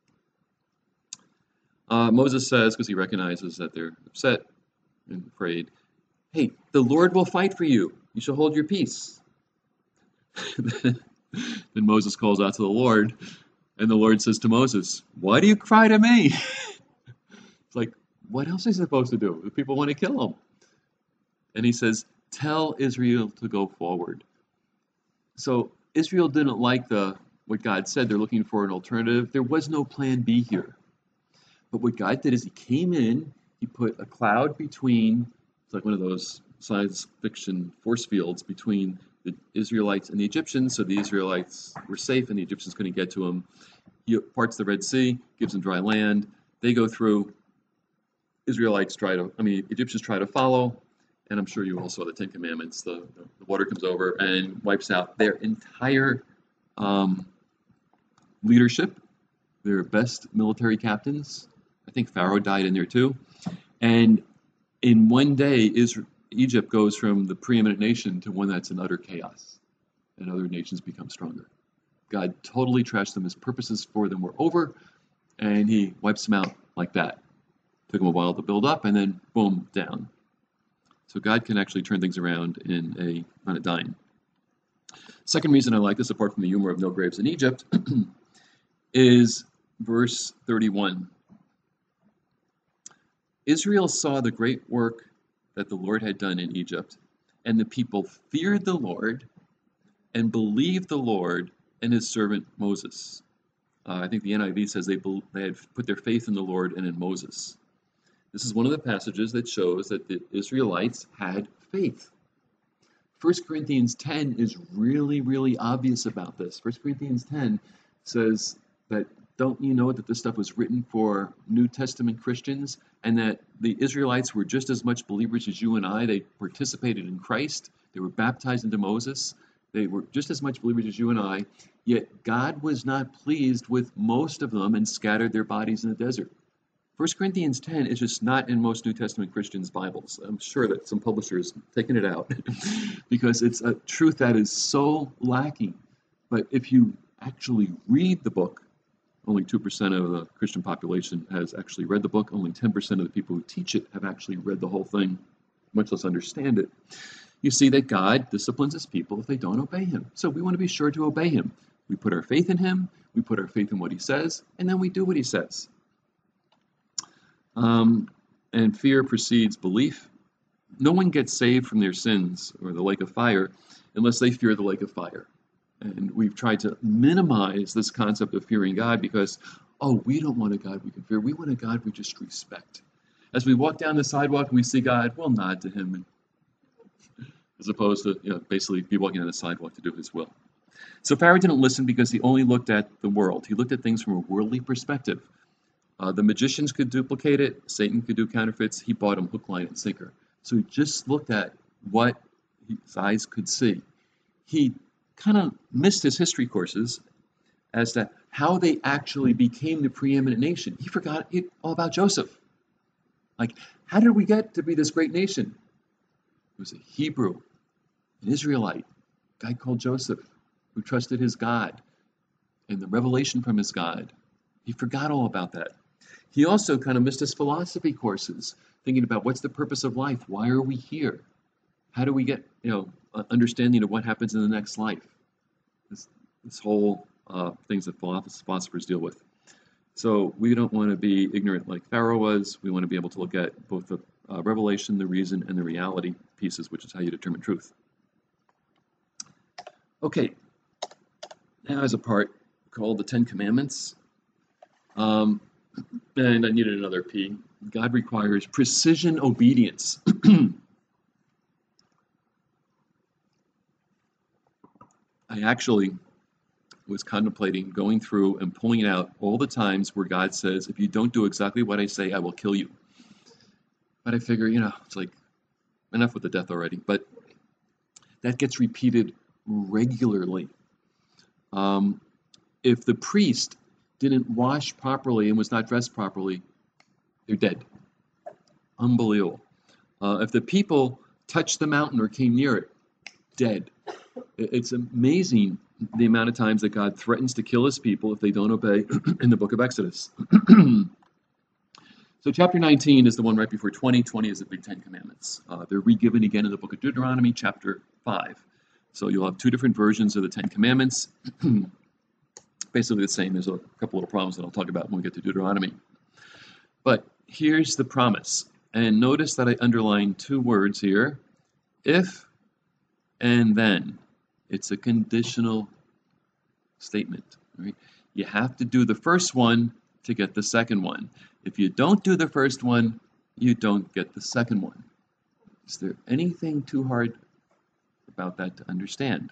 Uh, Moses says, because he recognizes that they're upset and afraid, "Hey, the Lord will fight for you. You shall hold your peace." Then Moses calls out to the Lord, and the Lord says to Moses, "Why do you cry to me?" It's like, what else is he supposed to do? The people want to kill him. And he says, "Tell Israel to go forward." So Israel didn't like the what God said. They're looking for an alternative. There was no plan B here. But what God did is he came in, he put a cloud between, it's like one of those science fiction force fields between the Israelites and the Egyptians, so the Israelites were safe and the Egyptians couldn't get to them. He parts the Red Sea, gives them dry land. They go through. Israelites try to, I mean, Egyptians try to follow, and I'm sure you all saw the Ten Commandments. The, the water comes over and wipes out their entire um, leadership, their best military captains. I think Pharaoh died in there too. And in one day, Israel, Egypt goes from the preeminent nation to one that's in utter chaos, and other nations become stronger. God totally trashed them. His purposes for them were over, and he wipes them out like that. Took them a while to build up, and then boom, down. So God can actually turn things around in a on a dime. Second reason I like this, apart from the humor of no graves in Egypt, is verse thirty-one. Israel saw the great work that the Lord had done in Egypt, and the people feared the Lord and believed the Lord and his servant Moses. Uh, I think the N I V says they, they had put their faith in the Lord and in Moses. This is one of the passages that shows that the Israelites had faith. First Corinthians ten is really, really obvious about this. First Corinthians ten says that, don't you know that this stuff was written for New Testament Christians, and that the Israelites were just as much believers as you and I? They participated in Christ. They were baptized into Moses. They were just as much believers as you and I, yet God was not pleased with most of them and scattered their bodies in the desert. First Corinthians ten is just not in most New Testament Christians' Bibles. I'm sure that some publishers have taken it out because it's a truth that is so lacking. But if you actually read the book, only two percent of the Christian population has actually read the book. Only ten percent of the people who teach it have actually read the whole thing, much less understand it. You see that God disciplines his people if they don't obey him. So we want to be sure to obey him. We put our faith in him, we put our faith in what he says, and then we do what he says. Um, and fear precedes belief. No one gets saved from their sins or the lake of fire unless they fear the lake of fire. And we've tried to minimize this concept of fearing God because, oh, we don't want a God we can fear. We want a God we just respect. As we walk down the sidewalk and we see God, we'll nod to him, and, as opposed to, you know, basically be walking down the sidewalk to do his will. So Pharaoh didn't listen because he only looked at the world. He looked at things from a worldly perspective. Uh, the magicians could duplicate it. Satan could do counterfeits. He bought them hook, line, and sinker. So he just looked at what his eyes could see. He kind of missed his history courses as to how they actually became the preeminent nation. He forgot it all about Joseph. Like, how did we get to be this great nation? It was a Hebrew, an Israelite, a guy called Joseph, who trusted his God and the revelation from his God. He forgot all about that. He also kind of missed his philosophy courses, thinking about what's the purpose of life? Why are we here? How do we get, you know, understanding of what happens in the next life? This, this whole uh, things that philosophers deal with. So we don't want to be ignorant like Pharaoh was. We want to be able to look at both the uh, revelation, the reason, and the reality pieces, which is how you determine truth. Okay, now there's a part called the Ten Commandments. Um, and I needed another P. God requires precision obedience. I actually was contemplating going through and pulling out all the times where God says, if you don't do exactly what I say, I will kill you. But I figure, you know, it's like, enough with the death already. But that gets repeated regularly. Um, if the priest didn't wash properly and was not dressed properly, they're dead. Unbelievable. Uh, if the people touched the mountain or came near it, dead. It's amazing the amount of times that God threatens to kill his people if they don't obey in the book of Exodus. So chapter nineteen is the one right before twenty. twenty is the big Ten Commandments. Uh, they're re-given again in the book of Deuteronomy, chapter five. So you'll have two different versions of the Ten Commandments. Basically the same. There's a couple little problems that I'll talk about when we get to Deuteronomy. But here's the promise. And notice that I underlined two words here. If and then. It's a conditional statement. Right? You have to do the first one to get the second one. If you don't do the first one, you don't get the second one. Is there anything too hard about that to understand?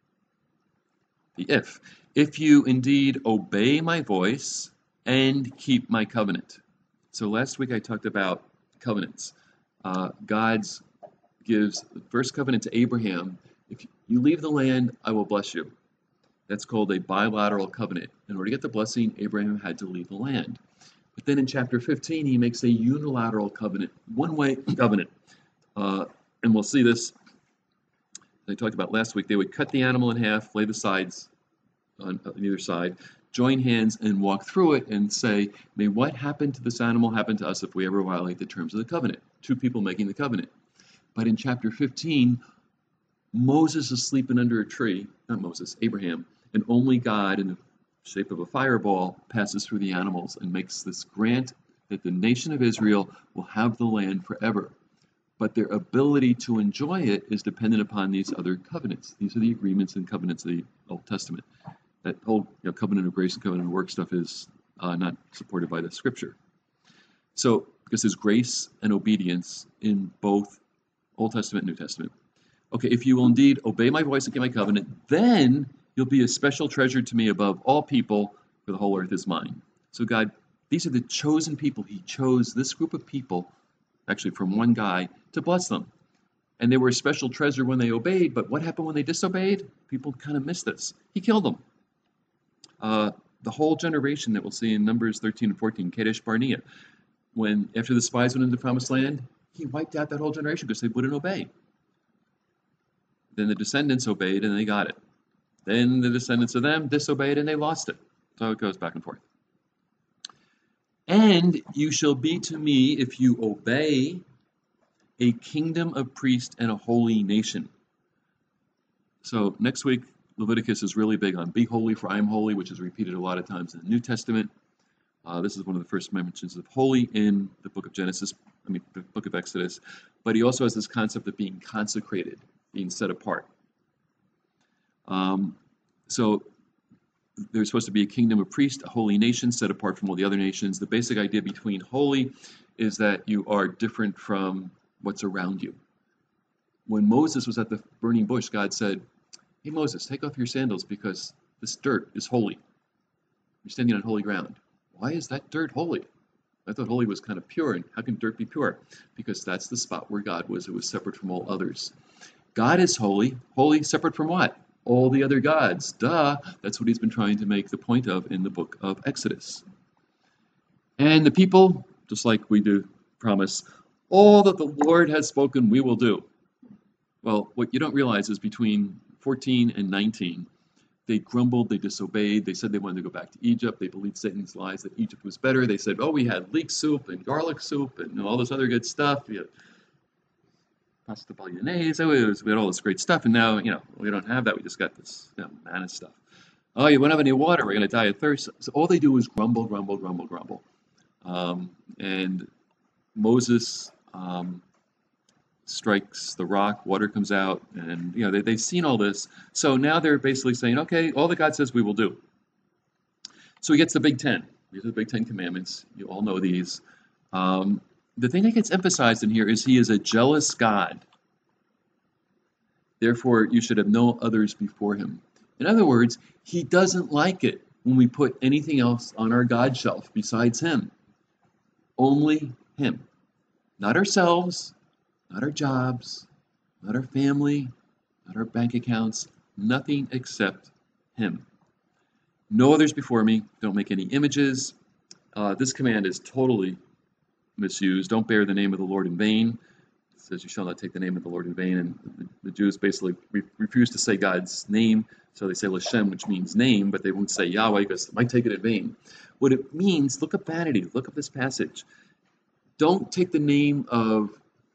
The if. If you indeed obey my voice and keep my covenant. So last week I talked about covenants. Uh, God's gives the first covenant to Abraham. If you leave the land, I will bless you. That's called a bilateral covenant. In order to get the blessing, Abraham had to leave the land. But then in chapter fifteen, he makes a unilateral covenant, one-way covenant. Uh, and we'll see this, as I talked about last week. They would cut the animal in half, lay the sides on, on either side, join hands and walk through it and say, may what happened to this animal happen to us if we ever violate the terms of the covenant. Two people making the covenant. But in chapter fifteen, Moses is sleeping under a tree, not Moses, Abraham, and only God in the shape of a fireball passes through the animals and makes this grant that the nation of Israel will have the land forever. But their ability to enjoy it is dependent upon these other covenants. These are the agreements and covenants of the Old Testament. That whole, you know, covenant of grace and covenant of work stuff is uh, not supported by the scripture. So, because there's grace and obedience in both Old Testament and New Testament. Okay, if you will indeed obey my voice and keep my covenant, then you'll be a special treasure to me above all people, for the whole earth is mine. So God, these are the chosen people. He chose this group of people, actually from one guy, to bless them. And they were a special treasure when they obeyed, but what happened when they disobeyed? People kind of missed this. He killed them. Uh, the whole generation that we'll see in Numbers thirteen and fourteen, Kadesh Barnea, when after the spies went into the promised land, he wiped out that whole generation because they wouldn't obey. Then the descendants obeyed and they got it. Then the descendants of them disobeyed and they lost it. So it goes back and forth. And you shall be to me, if you obey, a kingdom of priests and a holy nation. So next week Leviticus is really big on be holy for I am holy, which is repeated a lot of times in the New Testament. Uh, this is one of the first mentions of holy in the book of Genesis, I mean, the book of Exodus. But he also has this concept of being consecrated, being set apart. Um, so there's supposed to be a kingdom of priests, a holy nation set apart from all the other nations. The basic idea between holy is that you are different from what's around you. When Moses was at the burning bush, God said, hey, Moses, take off your sandals because this dirt is holy. You're standing on holy ground. Why is that dirt holy? I thought holy was kind of pure, and how can dirt be pure? Because that's the spot where God was. It was separate from all others. God is holy. Holy separate from what? All the other gods. Duh. That's what he's been trying to make the point of in the book of Exodus. And the people, just like we do promise, all that the Lord has spoken we will do. Well, what you don't realize is between fourteen and nineteen, they grumbled, they disobeyed, they said they wanted to go back to Egypt, they believed Satan's lies that Egypt was better. They said, oh, we had leek soup and garlic soup and all this other good stuff. We had pasta bolognese, we had all this great stuff, and now, you know, we don't have that, we just got this, you know, manna stuff. Oh, you won't have any water, we're going to die of thirst. So all they do is grumble, grumble, grumble, grumble. Um, and Moses um, strikes the rock, water comes out, and you know they, they've seen all this. So now they're basically saying, okay, all that God says we will do. So he gets the Big Ten. These are the Big Ten Commandments. You all know these. Um, the thing that gets emphasized in here is he is a jealous God. Therefore, you should have no others before him. In other words, he doesn't like it when we put anything else on our God shelf besides him. Only him. Not ourselves, not our jobs, not our family, not our bank accounts, nothing except him. No others before me. Don't make any images. Uh, this command is totally misused. Don't bear the name of the Lord in vain. It says you shall not take the name of the Lord in vain. And the, the Jews basically re- refuse to say God's name. So they say Lashem, which means name, but they won't say Yahweh because they might take it in vain. What it means, look up vanity, look up this passage. Don't take the name of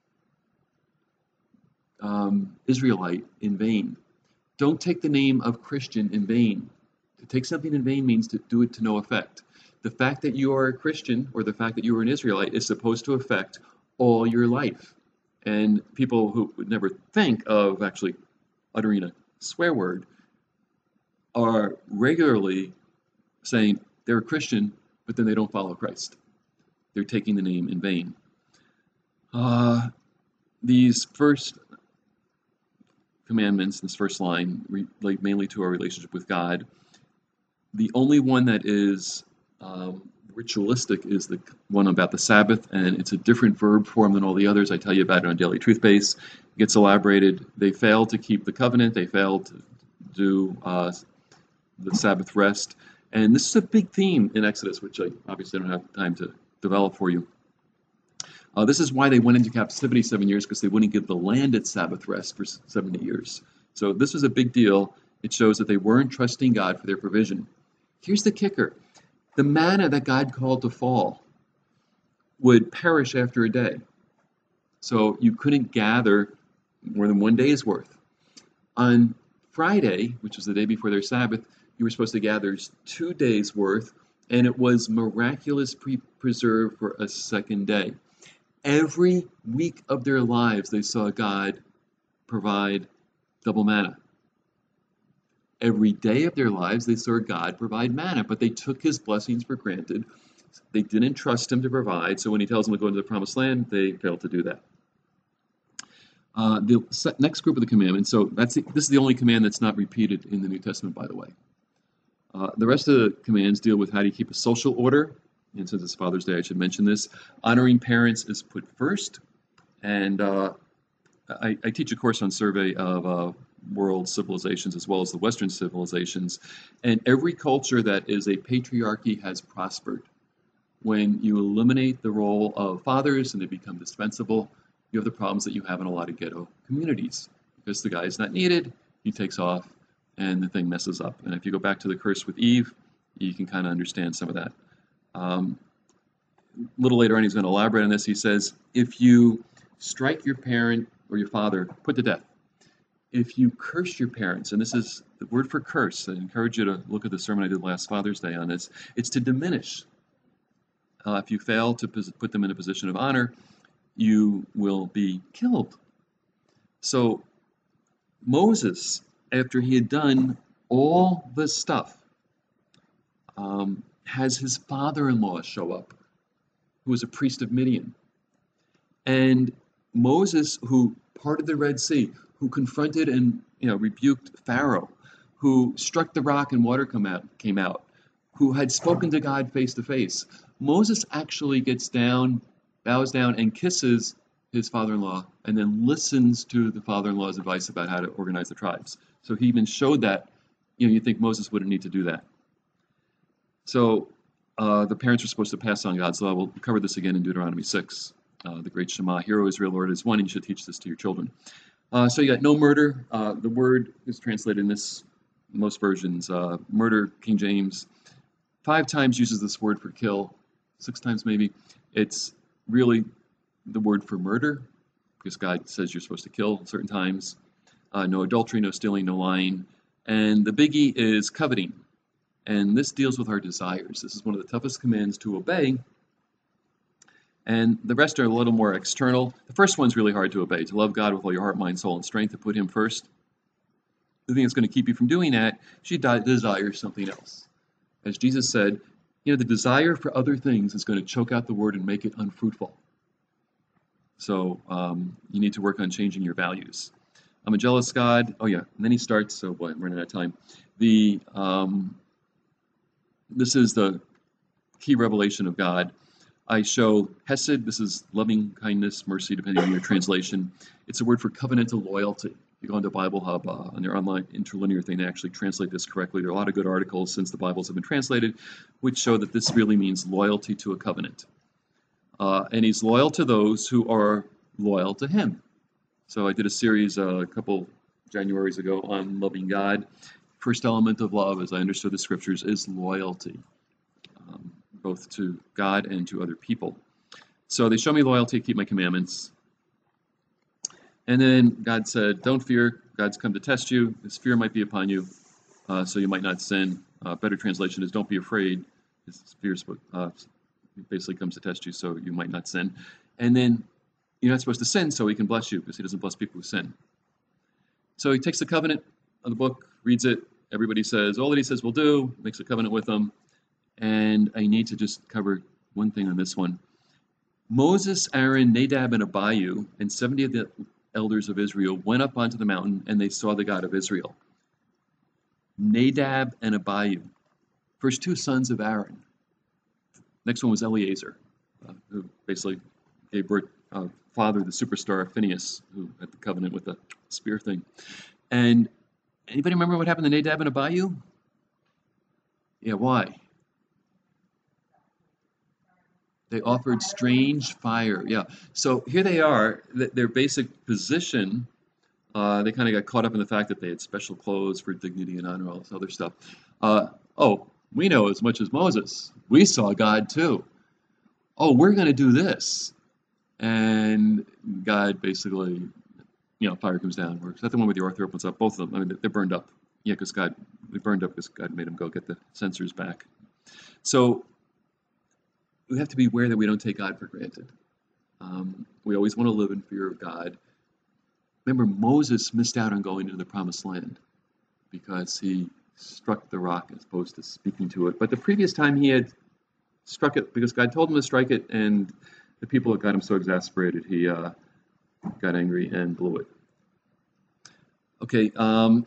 um, Israelite in vain. Don't take the name of Christian in vain. To take something in vain means to do it to no effect. The fact that you are a Christian or the fact that you are an Israelite is supposed to affect all your life. And people who would never think of actually uttering a swear word are regularly saying they're a Christian, but then they don't follow Christ. They're taking the name in vain. Uh, these first commandments, this first line, relate mainly to our relationship with God. The only one that is um, ritualistic is the one about the Sabbath, and it's a different verb form than all the others. I tell you about it on Daily Truth Base. It gets elaborated. They failed to keep the covenant. They failed to do uh, the Sabbath rest. And this is a big theme in Exodus, which I obviously don't have time to develop for you. Uh, this is why they went into captivity seven years, because they wouldn't give the land its Sabbath rest for seventy years. So this was a big deal. It shows that they weren't trusting God for their provision. Here's the kicker. The manna that God called to fall would perish after a day. So you couldn't gather more than one day's worth. On Friday, which was the day before their Sabbath, you were supposed to gather two days' worth, and it was miraculously preserved for a second day. Every week of their lives, they saw God provide double manna. Every day of their lives, they saw God provide manna, but they took his blessings for granted. They didn't trust him to provide, so when he tells them to go into the promised land, they failed to do that. Uh, the next group of the commandments, so that's the, this is the only command that's not repeated in the New Testament, by the way. Uh, the rest of the commands deal with how do you keep a social order, and since it's Father's Day, I should mention this. Honoring parents is put first, and uh, I, I teach a course on survey of uh, world civilizations as well as the Western civilizations, and every culture that is a patriarchy has prospered. When you eliminate the role of fathers and they become dispensable, you have the problems that you have in a lot of ghetto communities. Because the guy is not needed, he takes off, and the thing messes up. And if you go back to the curse with Eve, you can kind of understand some of that. Um, a little later on, he's going to elaborate on this. He says, if you strike your parent or your father, put to death. if you curse your parents, and this is the word for curse, I encourage you to look at the sermon I did last Father's Day on this, it's to diminish. Uh, if you fail to pos- put them in a position of honor, you will be killed. So Moses, after he had done all this stuff, um, has his father-in-law show up, who was a priest of Midian. And Moses, who parted the Red Sea, who confronted and you know rebuked Pharaoh, who struck the rock and water come out, came out, who had spoken to God face to face, Moses actually gets down, bows down, and kisses his father-in-law, and then listens to the father-in-law's advice about how to organize the tribes. So he even showed that. You know, you think Moses wouldn't need to do that. So uh, the parents are supposed to pass on God's law. We'll cover this again in Deuteronomy six. Uh, the great Shema, Hear, O Israel, Lord is one, and you should teach this to your children. Uh, so you got no murder. Uh, the word is translated in this, most versions, uh, murder, King James, five times uses this word for kill, six times maybe. It's really the word for murder, because God says you're supposed to kill at certain times. Uh, no adultery, no stealing, no lying. And the biggie is coveting. And this deals with our desires. This is one of the toughest commands to obey. And the rest are a little more external. The first one's really hard to obey, to love God with all your heart, mind, soul, and strength, to put him first. The thing that's going to keep you from doing that, she desires something else. As Jesus said, you know, the desire for other things is going to choke out the word and make it unfruitful. So um, you need to work on changing your values. I'm a jealous God. Oh, yeah. And then he starts, so boy, I'm running out of time. The, um, this is the key revelation of God. I show Hesed, this is loving kindness, mercy, depending on your translation. It's a word for covenantal loyalty. You go into Bible Hub, uh, on their online interlinear thing, they actually translate this correctly. There are a lot of good articles since the Bibles have been translated, which show that this really means loyalty to a covenant. Uh, and he's loyal to those who are loyal to him. So I did a series uh, a couple Januaries ago on loving God. First element of love, as I understood the scriptures, is loyalty, um, both to God and to other people. So they show me loyalty, keep my commandments. And then God said, don't fear. God's come to test you. His fear might be upon you, uh, so you might not sin. Uh, better translation is don't be afraid. His fear uh, basically comes to test you, so you might not sin. And then you're not supposed to sin, so he can bless you, because he doesn't bless people who sin. So he takes the covenant of the book, reads it. Everybody says, all that he says will do, makes a covenant with them. And I need to just cover one thing on this one. Moses, Aaron, Nadab, and Abihu, and seventy of the elders of Israel went up onto the mountain, and they saw the God of Israel. Nadab and Abihu, first two sons of Aaron. Next one was Eleazar, uh, who basically gave birth, uh, father the superstar Phinehas, who had the covenant with the spear thing. And anybody remember what happened to Nadab and Abihu? Yeah, why? They offered strange fire. Yeah. So here they are. Their basic position, uh, they kind of got caught up in the fact that they had special clothes for dignity and honor, all this other stuff. Uh, oh, we know as much as Moses. We saw God too. Oh, we're going to do this. And God basically, you know, fire comes down. Is that the one where the author opens up? Both of them. I mean, they're burned up. Yeah, because God, they burned up because God made them go get the censers back. So we have to be aware that we don't take God for granted. Um, we always want to live in fear of God. Remember, Moses missed out on going into the promised land because he struck the rock as opposed to speaking to it. But the previous time he had struck it because God told him to strike it, and the people that got him so exasperated, he uh, got angry and blew it. Okay, um,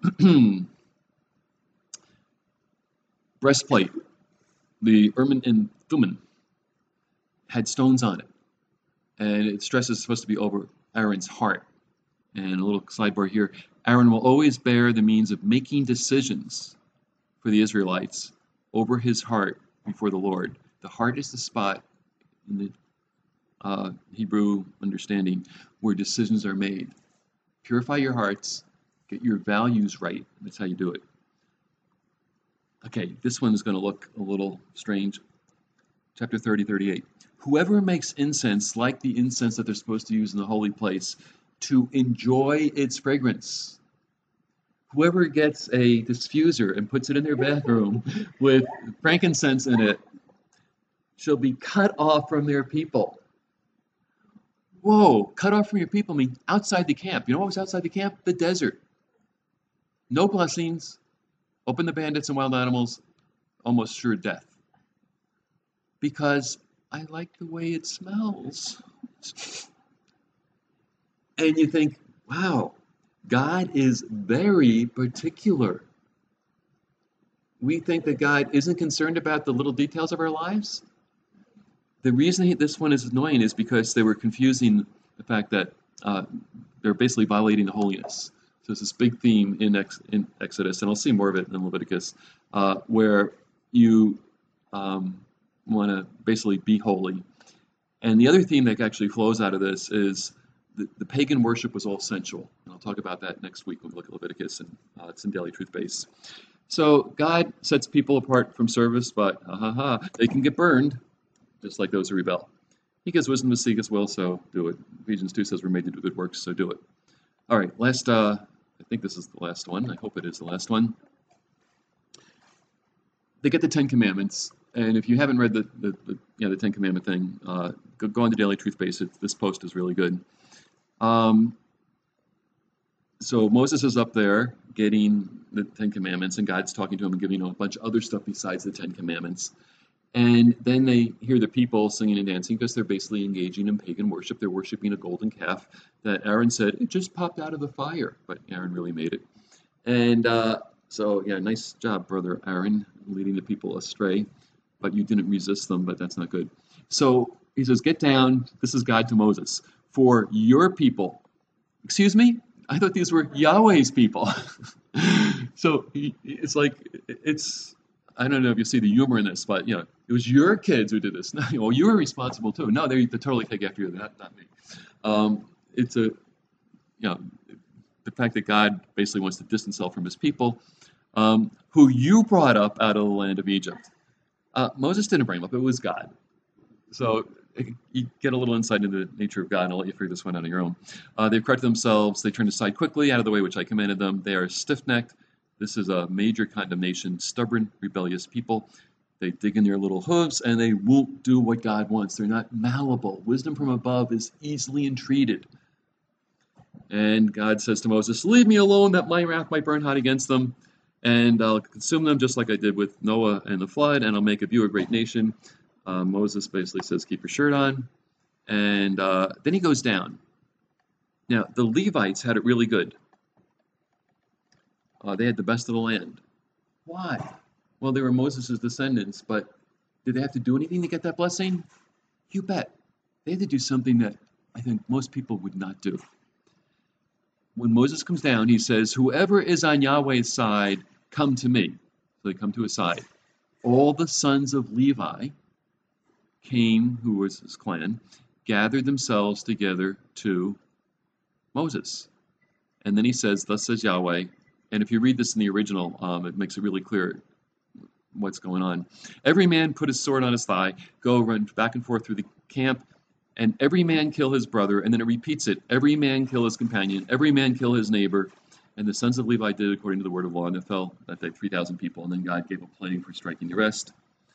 breastplate. The Urim and Thummim had stones on it, and it stresses supposed to be over Aaron's heart. And a little sidebar here, Aaron will always bear the means of making decisions for the Israelites over his heart before the Lord. The heart is the spot in the uh, Hebrew understanding where decisions are made. Purify your hearts, get your values right. That's how you do it. Okay, this one is going to look a little strange. Chapter thirty, thirty-eight. Whoever makes incense like the incense that they're supposed to use in the holy place to enjoy its fragrance. Whoever gets a diffuser and puts it in their bathroom with frankincense in it shall be cut off from their people. Whoa, cut off from your people means outside the camp. You know what was outside the camp? The desert. No blessings. Open the bandits and wild animals, almost sure death. Because I like the way it smells. And you think, wow, God is very particular. We think that God isn't concerned about the little details of our lives. The reason this one is annoying is because they were confusing the fact that uh, they're basically violating the holiness. So it's this big theme in, Ex in Exodus, and I'll see more of it in Leviticus, uh, where you um, want to basically be holy. And the other theme that actually flows out of this is the, the pagan worship was all sensual. And I'll talk about that next week when we look at Leviticus, and uh, it's in Daily Truth Base. So God sets people apart from service, but ha ha ha, they can get burned, just like those who rebel. He gives wisdom to seek as well, so do it. Ephesians two says we're made to do good works, so do it. All right, last, uh, I think this is the last one. I hope it is the last one. They get the Ten Commandments, and if you haven't read the, the, the you know, the Ten Commandment thing, uh, go, go on to Daily Truth Base. It, this post is really good. Um, so Moses is up there getting the Ten Commandments, and God's talking to him and giving him a bunch of other stuff besides the Ten Commandments. And then they hear the people singing and dancing because they're basically engaging in pagan worship. They're worshiping a golden calf that Aaron said, it just popped out of the fire, but Aaron really made it. And uh, so, yeah, nice job, brother Aaron, leading the people astray. But you didn't resist them, but that's not good. So he says, get down. This is God to Moses. For your people. Excuse me? I thought these were Yahweh's people. So it's like, it's, I don't know if you see the humor in this, but, you know, it was your kids who did this. No, well, you were responsible too. No, they, they totally take after you, not, not me. Um, it's a, you know, the fact that God basically wants to distance himself from his people, um, who you brought up out of the land of Egypt. Uh, Moses didn't bring him up, it was God. So you get a little insight into the nature of God, and I'll let you figure this one out on your own. Uh, they've corrected themselves, they turned aside quickly out of the way which I commanded them. They are stiff-necked. This is a major condemnation, stubborn, rebellious people. They dig in their little hooves, and they won't do what God wants. They're not malleable. Wisdom from above is easily entreated. And God says to Moses, leave me alone that my wrath might burn hot against them, and I'll consume them just like I did with Noah and the flood, and I'll make of you a great nation. Uh, Moses basically says, keep your shirt on. And uh, then he goes down. Now, the Levites had it really good. Uh, they had the best of the land. Why? Well, they were Moses' descendants, but did they have to do anything to get that blessing? You bet. They had to do something that I think most people would not do. When Moses comes down, he says, whoever is on Yahweh's side, come to me. So they come to his side. All the sons of Levi came, who was his clan, gathered themselves together to Moses. And then he says, thus says Yahweh. And if you read this in the original, um, it makes it really clear what's going on. Every man put his sword on his thigh, go run back and forth through the camp, and every man kill his brother. And then it repeats it. Every man kill his companion. Every man kill his neighbor. And the sons of Levi did according to the word of law. And it fell that day three thousand people. And then God gave a plague for striking the rest.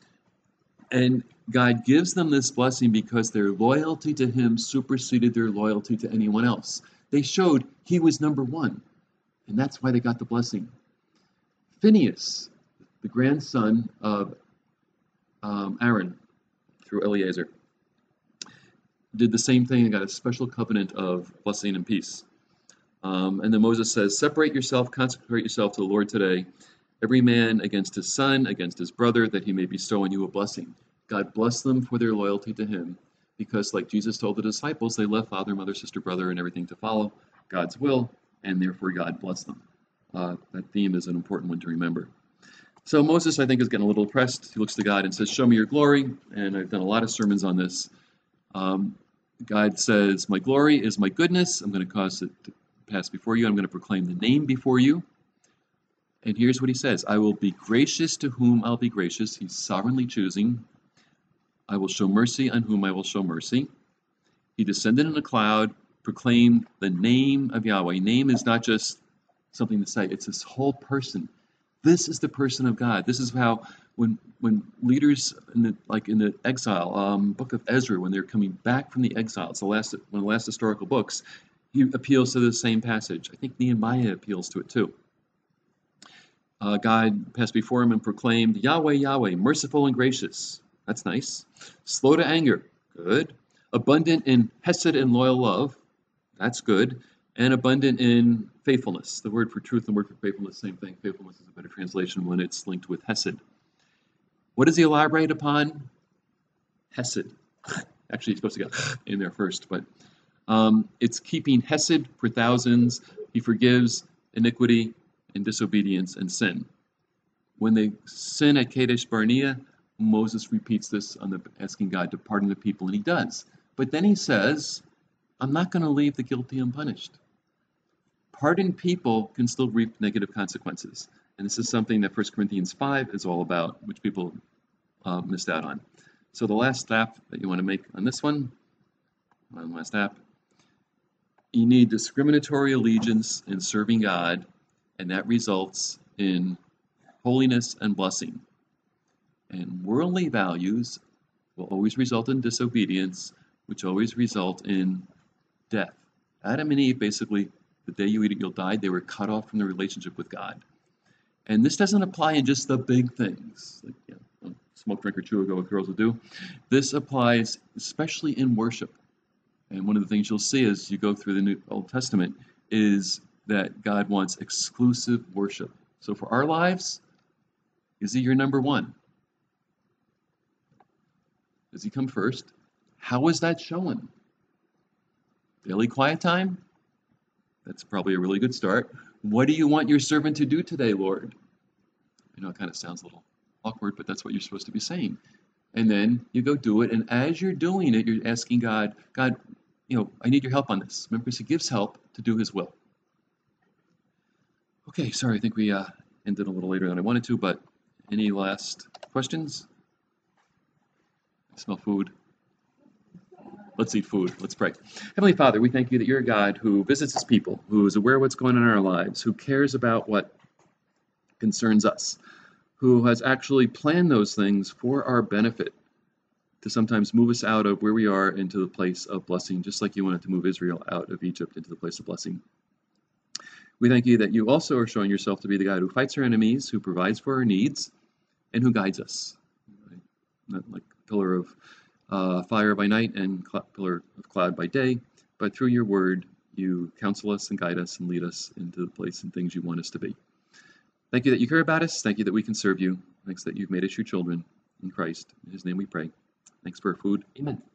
And God gives them this blessing because their loyalty to him superseded their loyalty to anyone else. They showed he was number one. And that's why they got the blessing. Phinehas, the grandson of um, Aaron, through Eleazar, did the same thing and got a special covenant of blessing and peace. Um, and then Moses says, separate yourself, consecrate yourself to the Lord today, every man against his son, against his brother, that he may bestow on you a blessing. God blessed them for their loyalty to him, because like Jesus told the disciples, they left father, mother, sister, brother, and everything to follow God's will, and therefore God blessed them. Uh, that theme is an important one to remember. So Moses, I think, is getting a little depressed. He looks to God and says, show me your glory, and I've done a lot of sermons on this. Um, God says, my glory is my goodness. I'm going to cause it to pass before you. I'm going to proclaim the name before you. And here's what he says. I will be gracious to whom I'll be gracious. He's sovereignly choosing. I will show mercy on whom I will show mercy. He descended in a cloud, proclaimed the name of Yahweh. Name is not just something to say. It's this whole person. This is the person of God. This is how when when leaders in the, like in the exile, um, book of Ezra, when they're coming back from the exile, it's the last one of the last historical books. He appeals to the same passage. I think Nehemiah appeals to it too. Uh, God passed before him and proclaimed, Yahweh, Yahweh, merciful and gracious. That's nice. Slow to anger. Good. Abundant in hesed and loyal love. That's good. And abundant in faithfulness. The word for truth and the word for faithfulness, same thing. Faithfulness is a better translation when it's linked with hesed. What does he elaborate upon? Hesed. Actually, he's supposed to get in there first, but um, it's keeping hesed for thousands. He forgives iniquity and disobedience and sin. When they sin at Kadesh Barnea, Moses repeats this on the asking God to pardon the people, and he does. But then he says, I'm not going to leave the guilty unpunished. Pardoned people can still reap negative consequences. And this is something that First Corinthians five is all about, which people uh, missed out on. So the last step that you want to make on this one, one last step, you need discriminatory allegiance in serving God, and that results in holiness and blessing. And worldly values will always result in disobedience, which always result in death. Adam and Eve, basically, the day you eat it, you'll die. They were cut off from the relationship with God. And this doesn't apply in just the big things, like you know, smoke, drink, or chew, or go what girls will do. This applies especially in worship. And one of the things you'll see as you go through the New Old Testament is that God wants exclusive worship. So for our lives, is he your number one? Does he come first? How is that showing? Daily quiet time? That's probably a really good start. What do you want your servant to do today, Lord? I know it kind of sounds a little awkward, but that's what you're supposed to be saying. And then you go do it, and as you're doing it, you're asking God, God, you know, I need your help on this. Remember, he gives help to do his will. Okay, sorry, I think we uh, ended a little later than I wanted to, but any last questions? I smell food. Let's eat food. Let's pray. Heavenly Father, we thank you that you're a God who visits his people, who is aware of what's going on in our lives, who cares about what concerns us, who has actually planned those things for our benefit to sometimes move us out of where we are into the place of blessing, just like you wanted to move Israel out of Egypt into the place of blessing. We thank you that you also are showing yourself to be the God who fights our enemies, who provides for our needs, and who guides us. Right? Not like a pillar of uh, fire by night and cl- pillar of cloud by day, but through your word, you counsel us and guide us and lead us into the place and things you want us to be. Thank you that you care about us. Thank you that we can serve you. Thanks that you've made us your children in Christ. In his name we pray. Thanks for our food. Amen.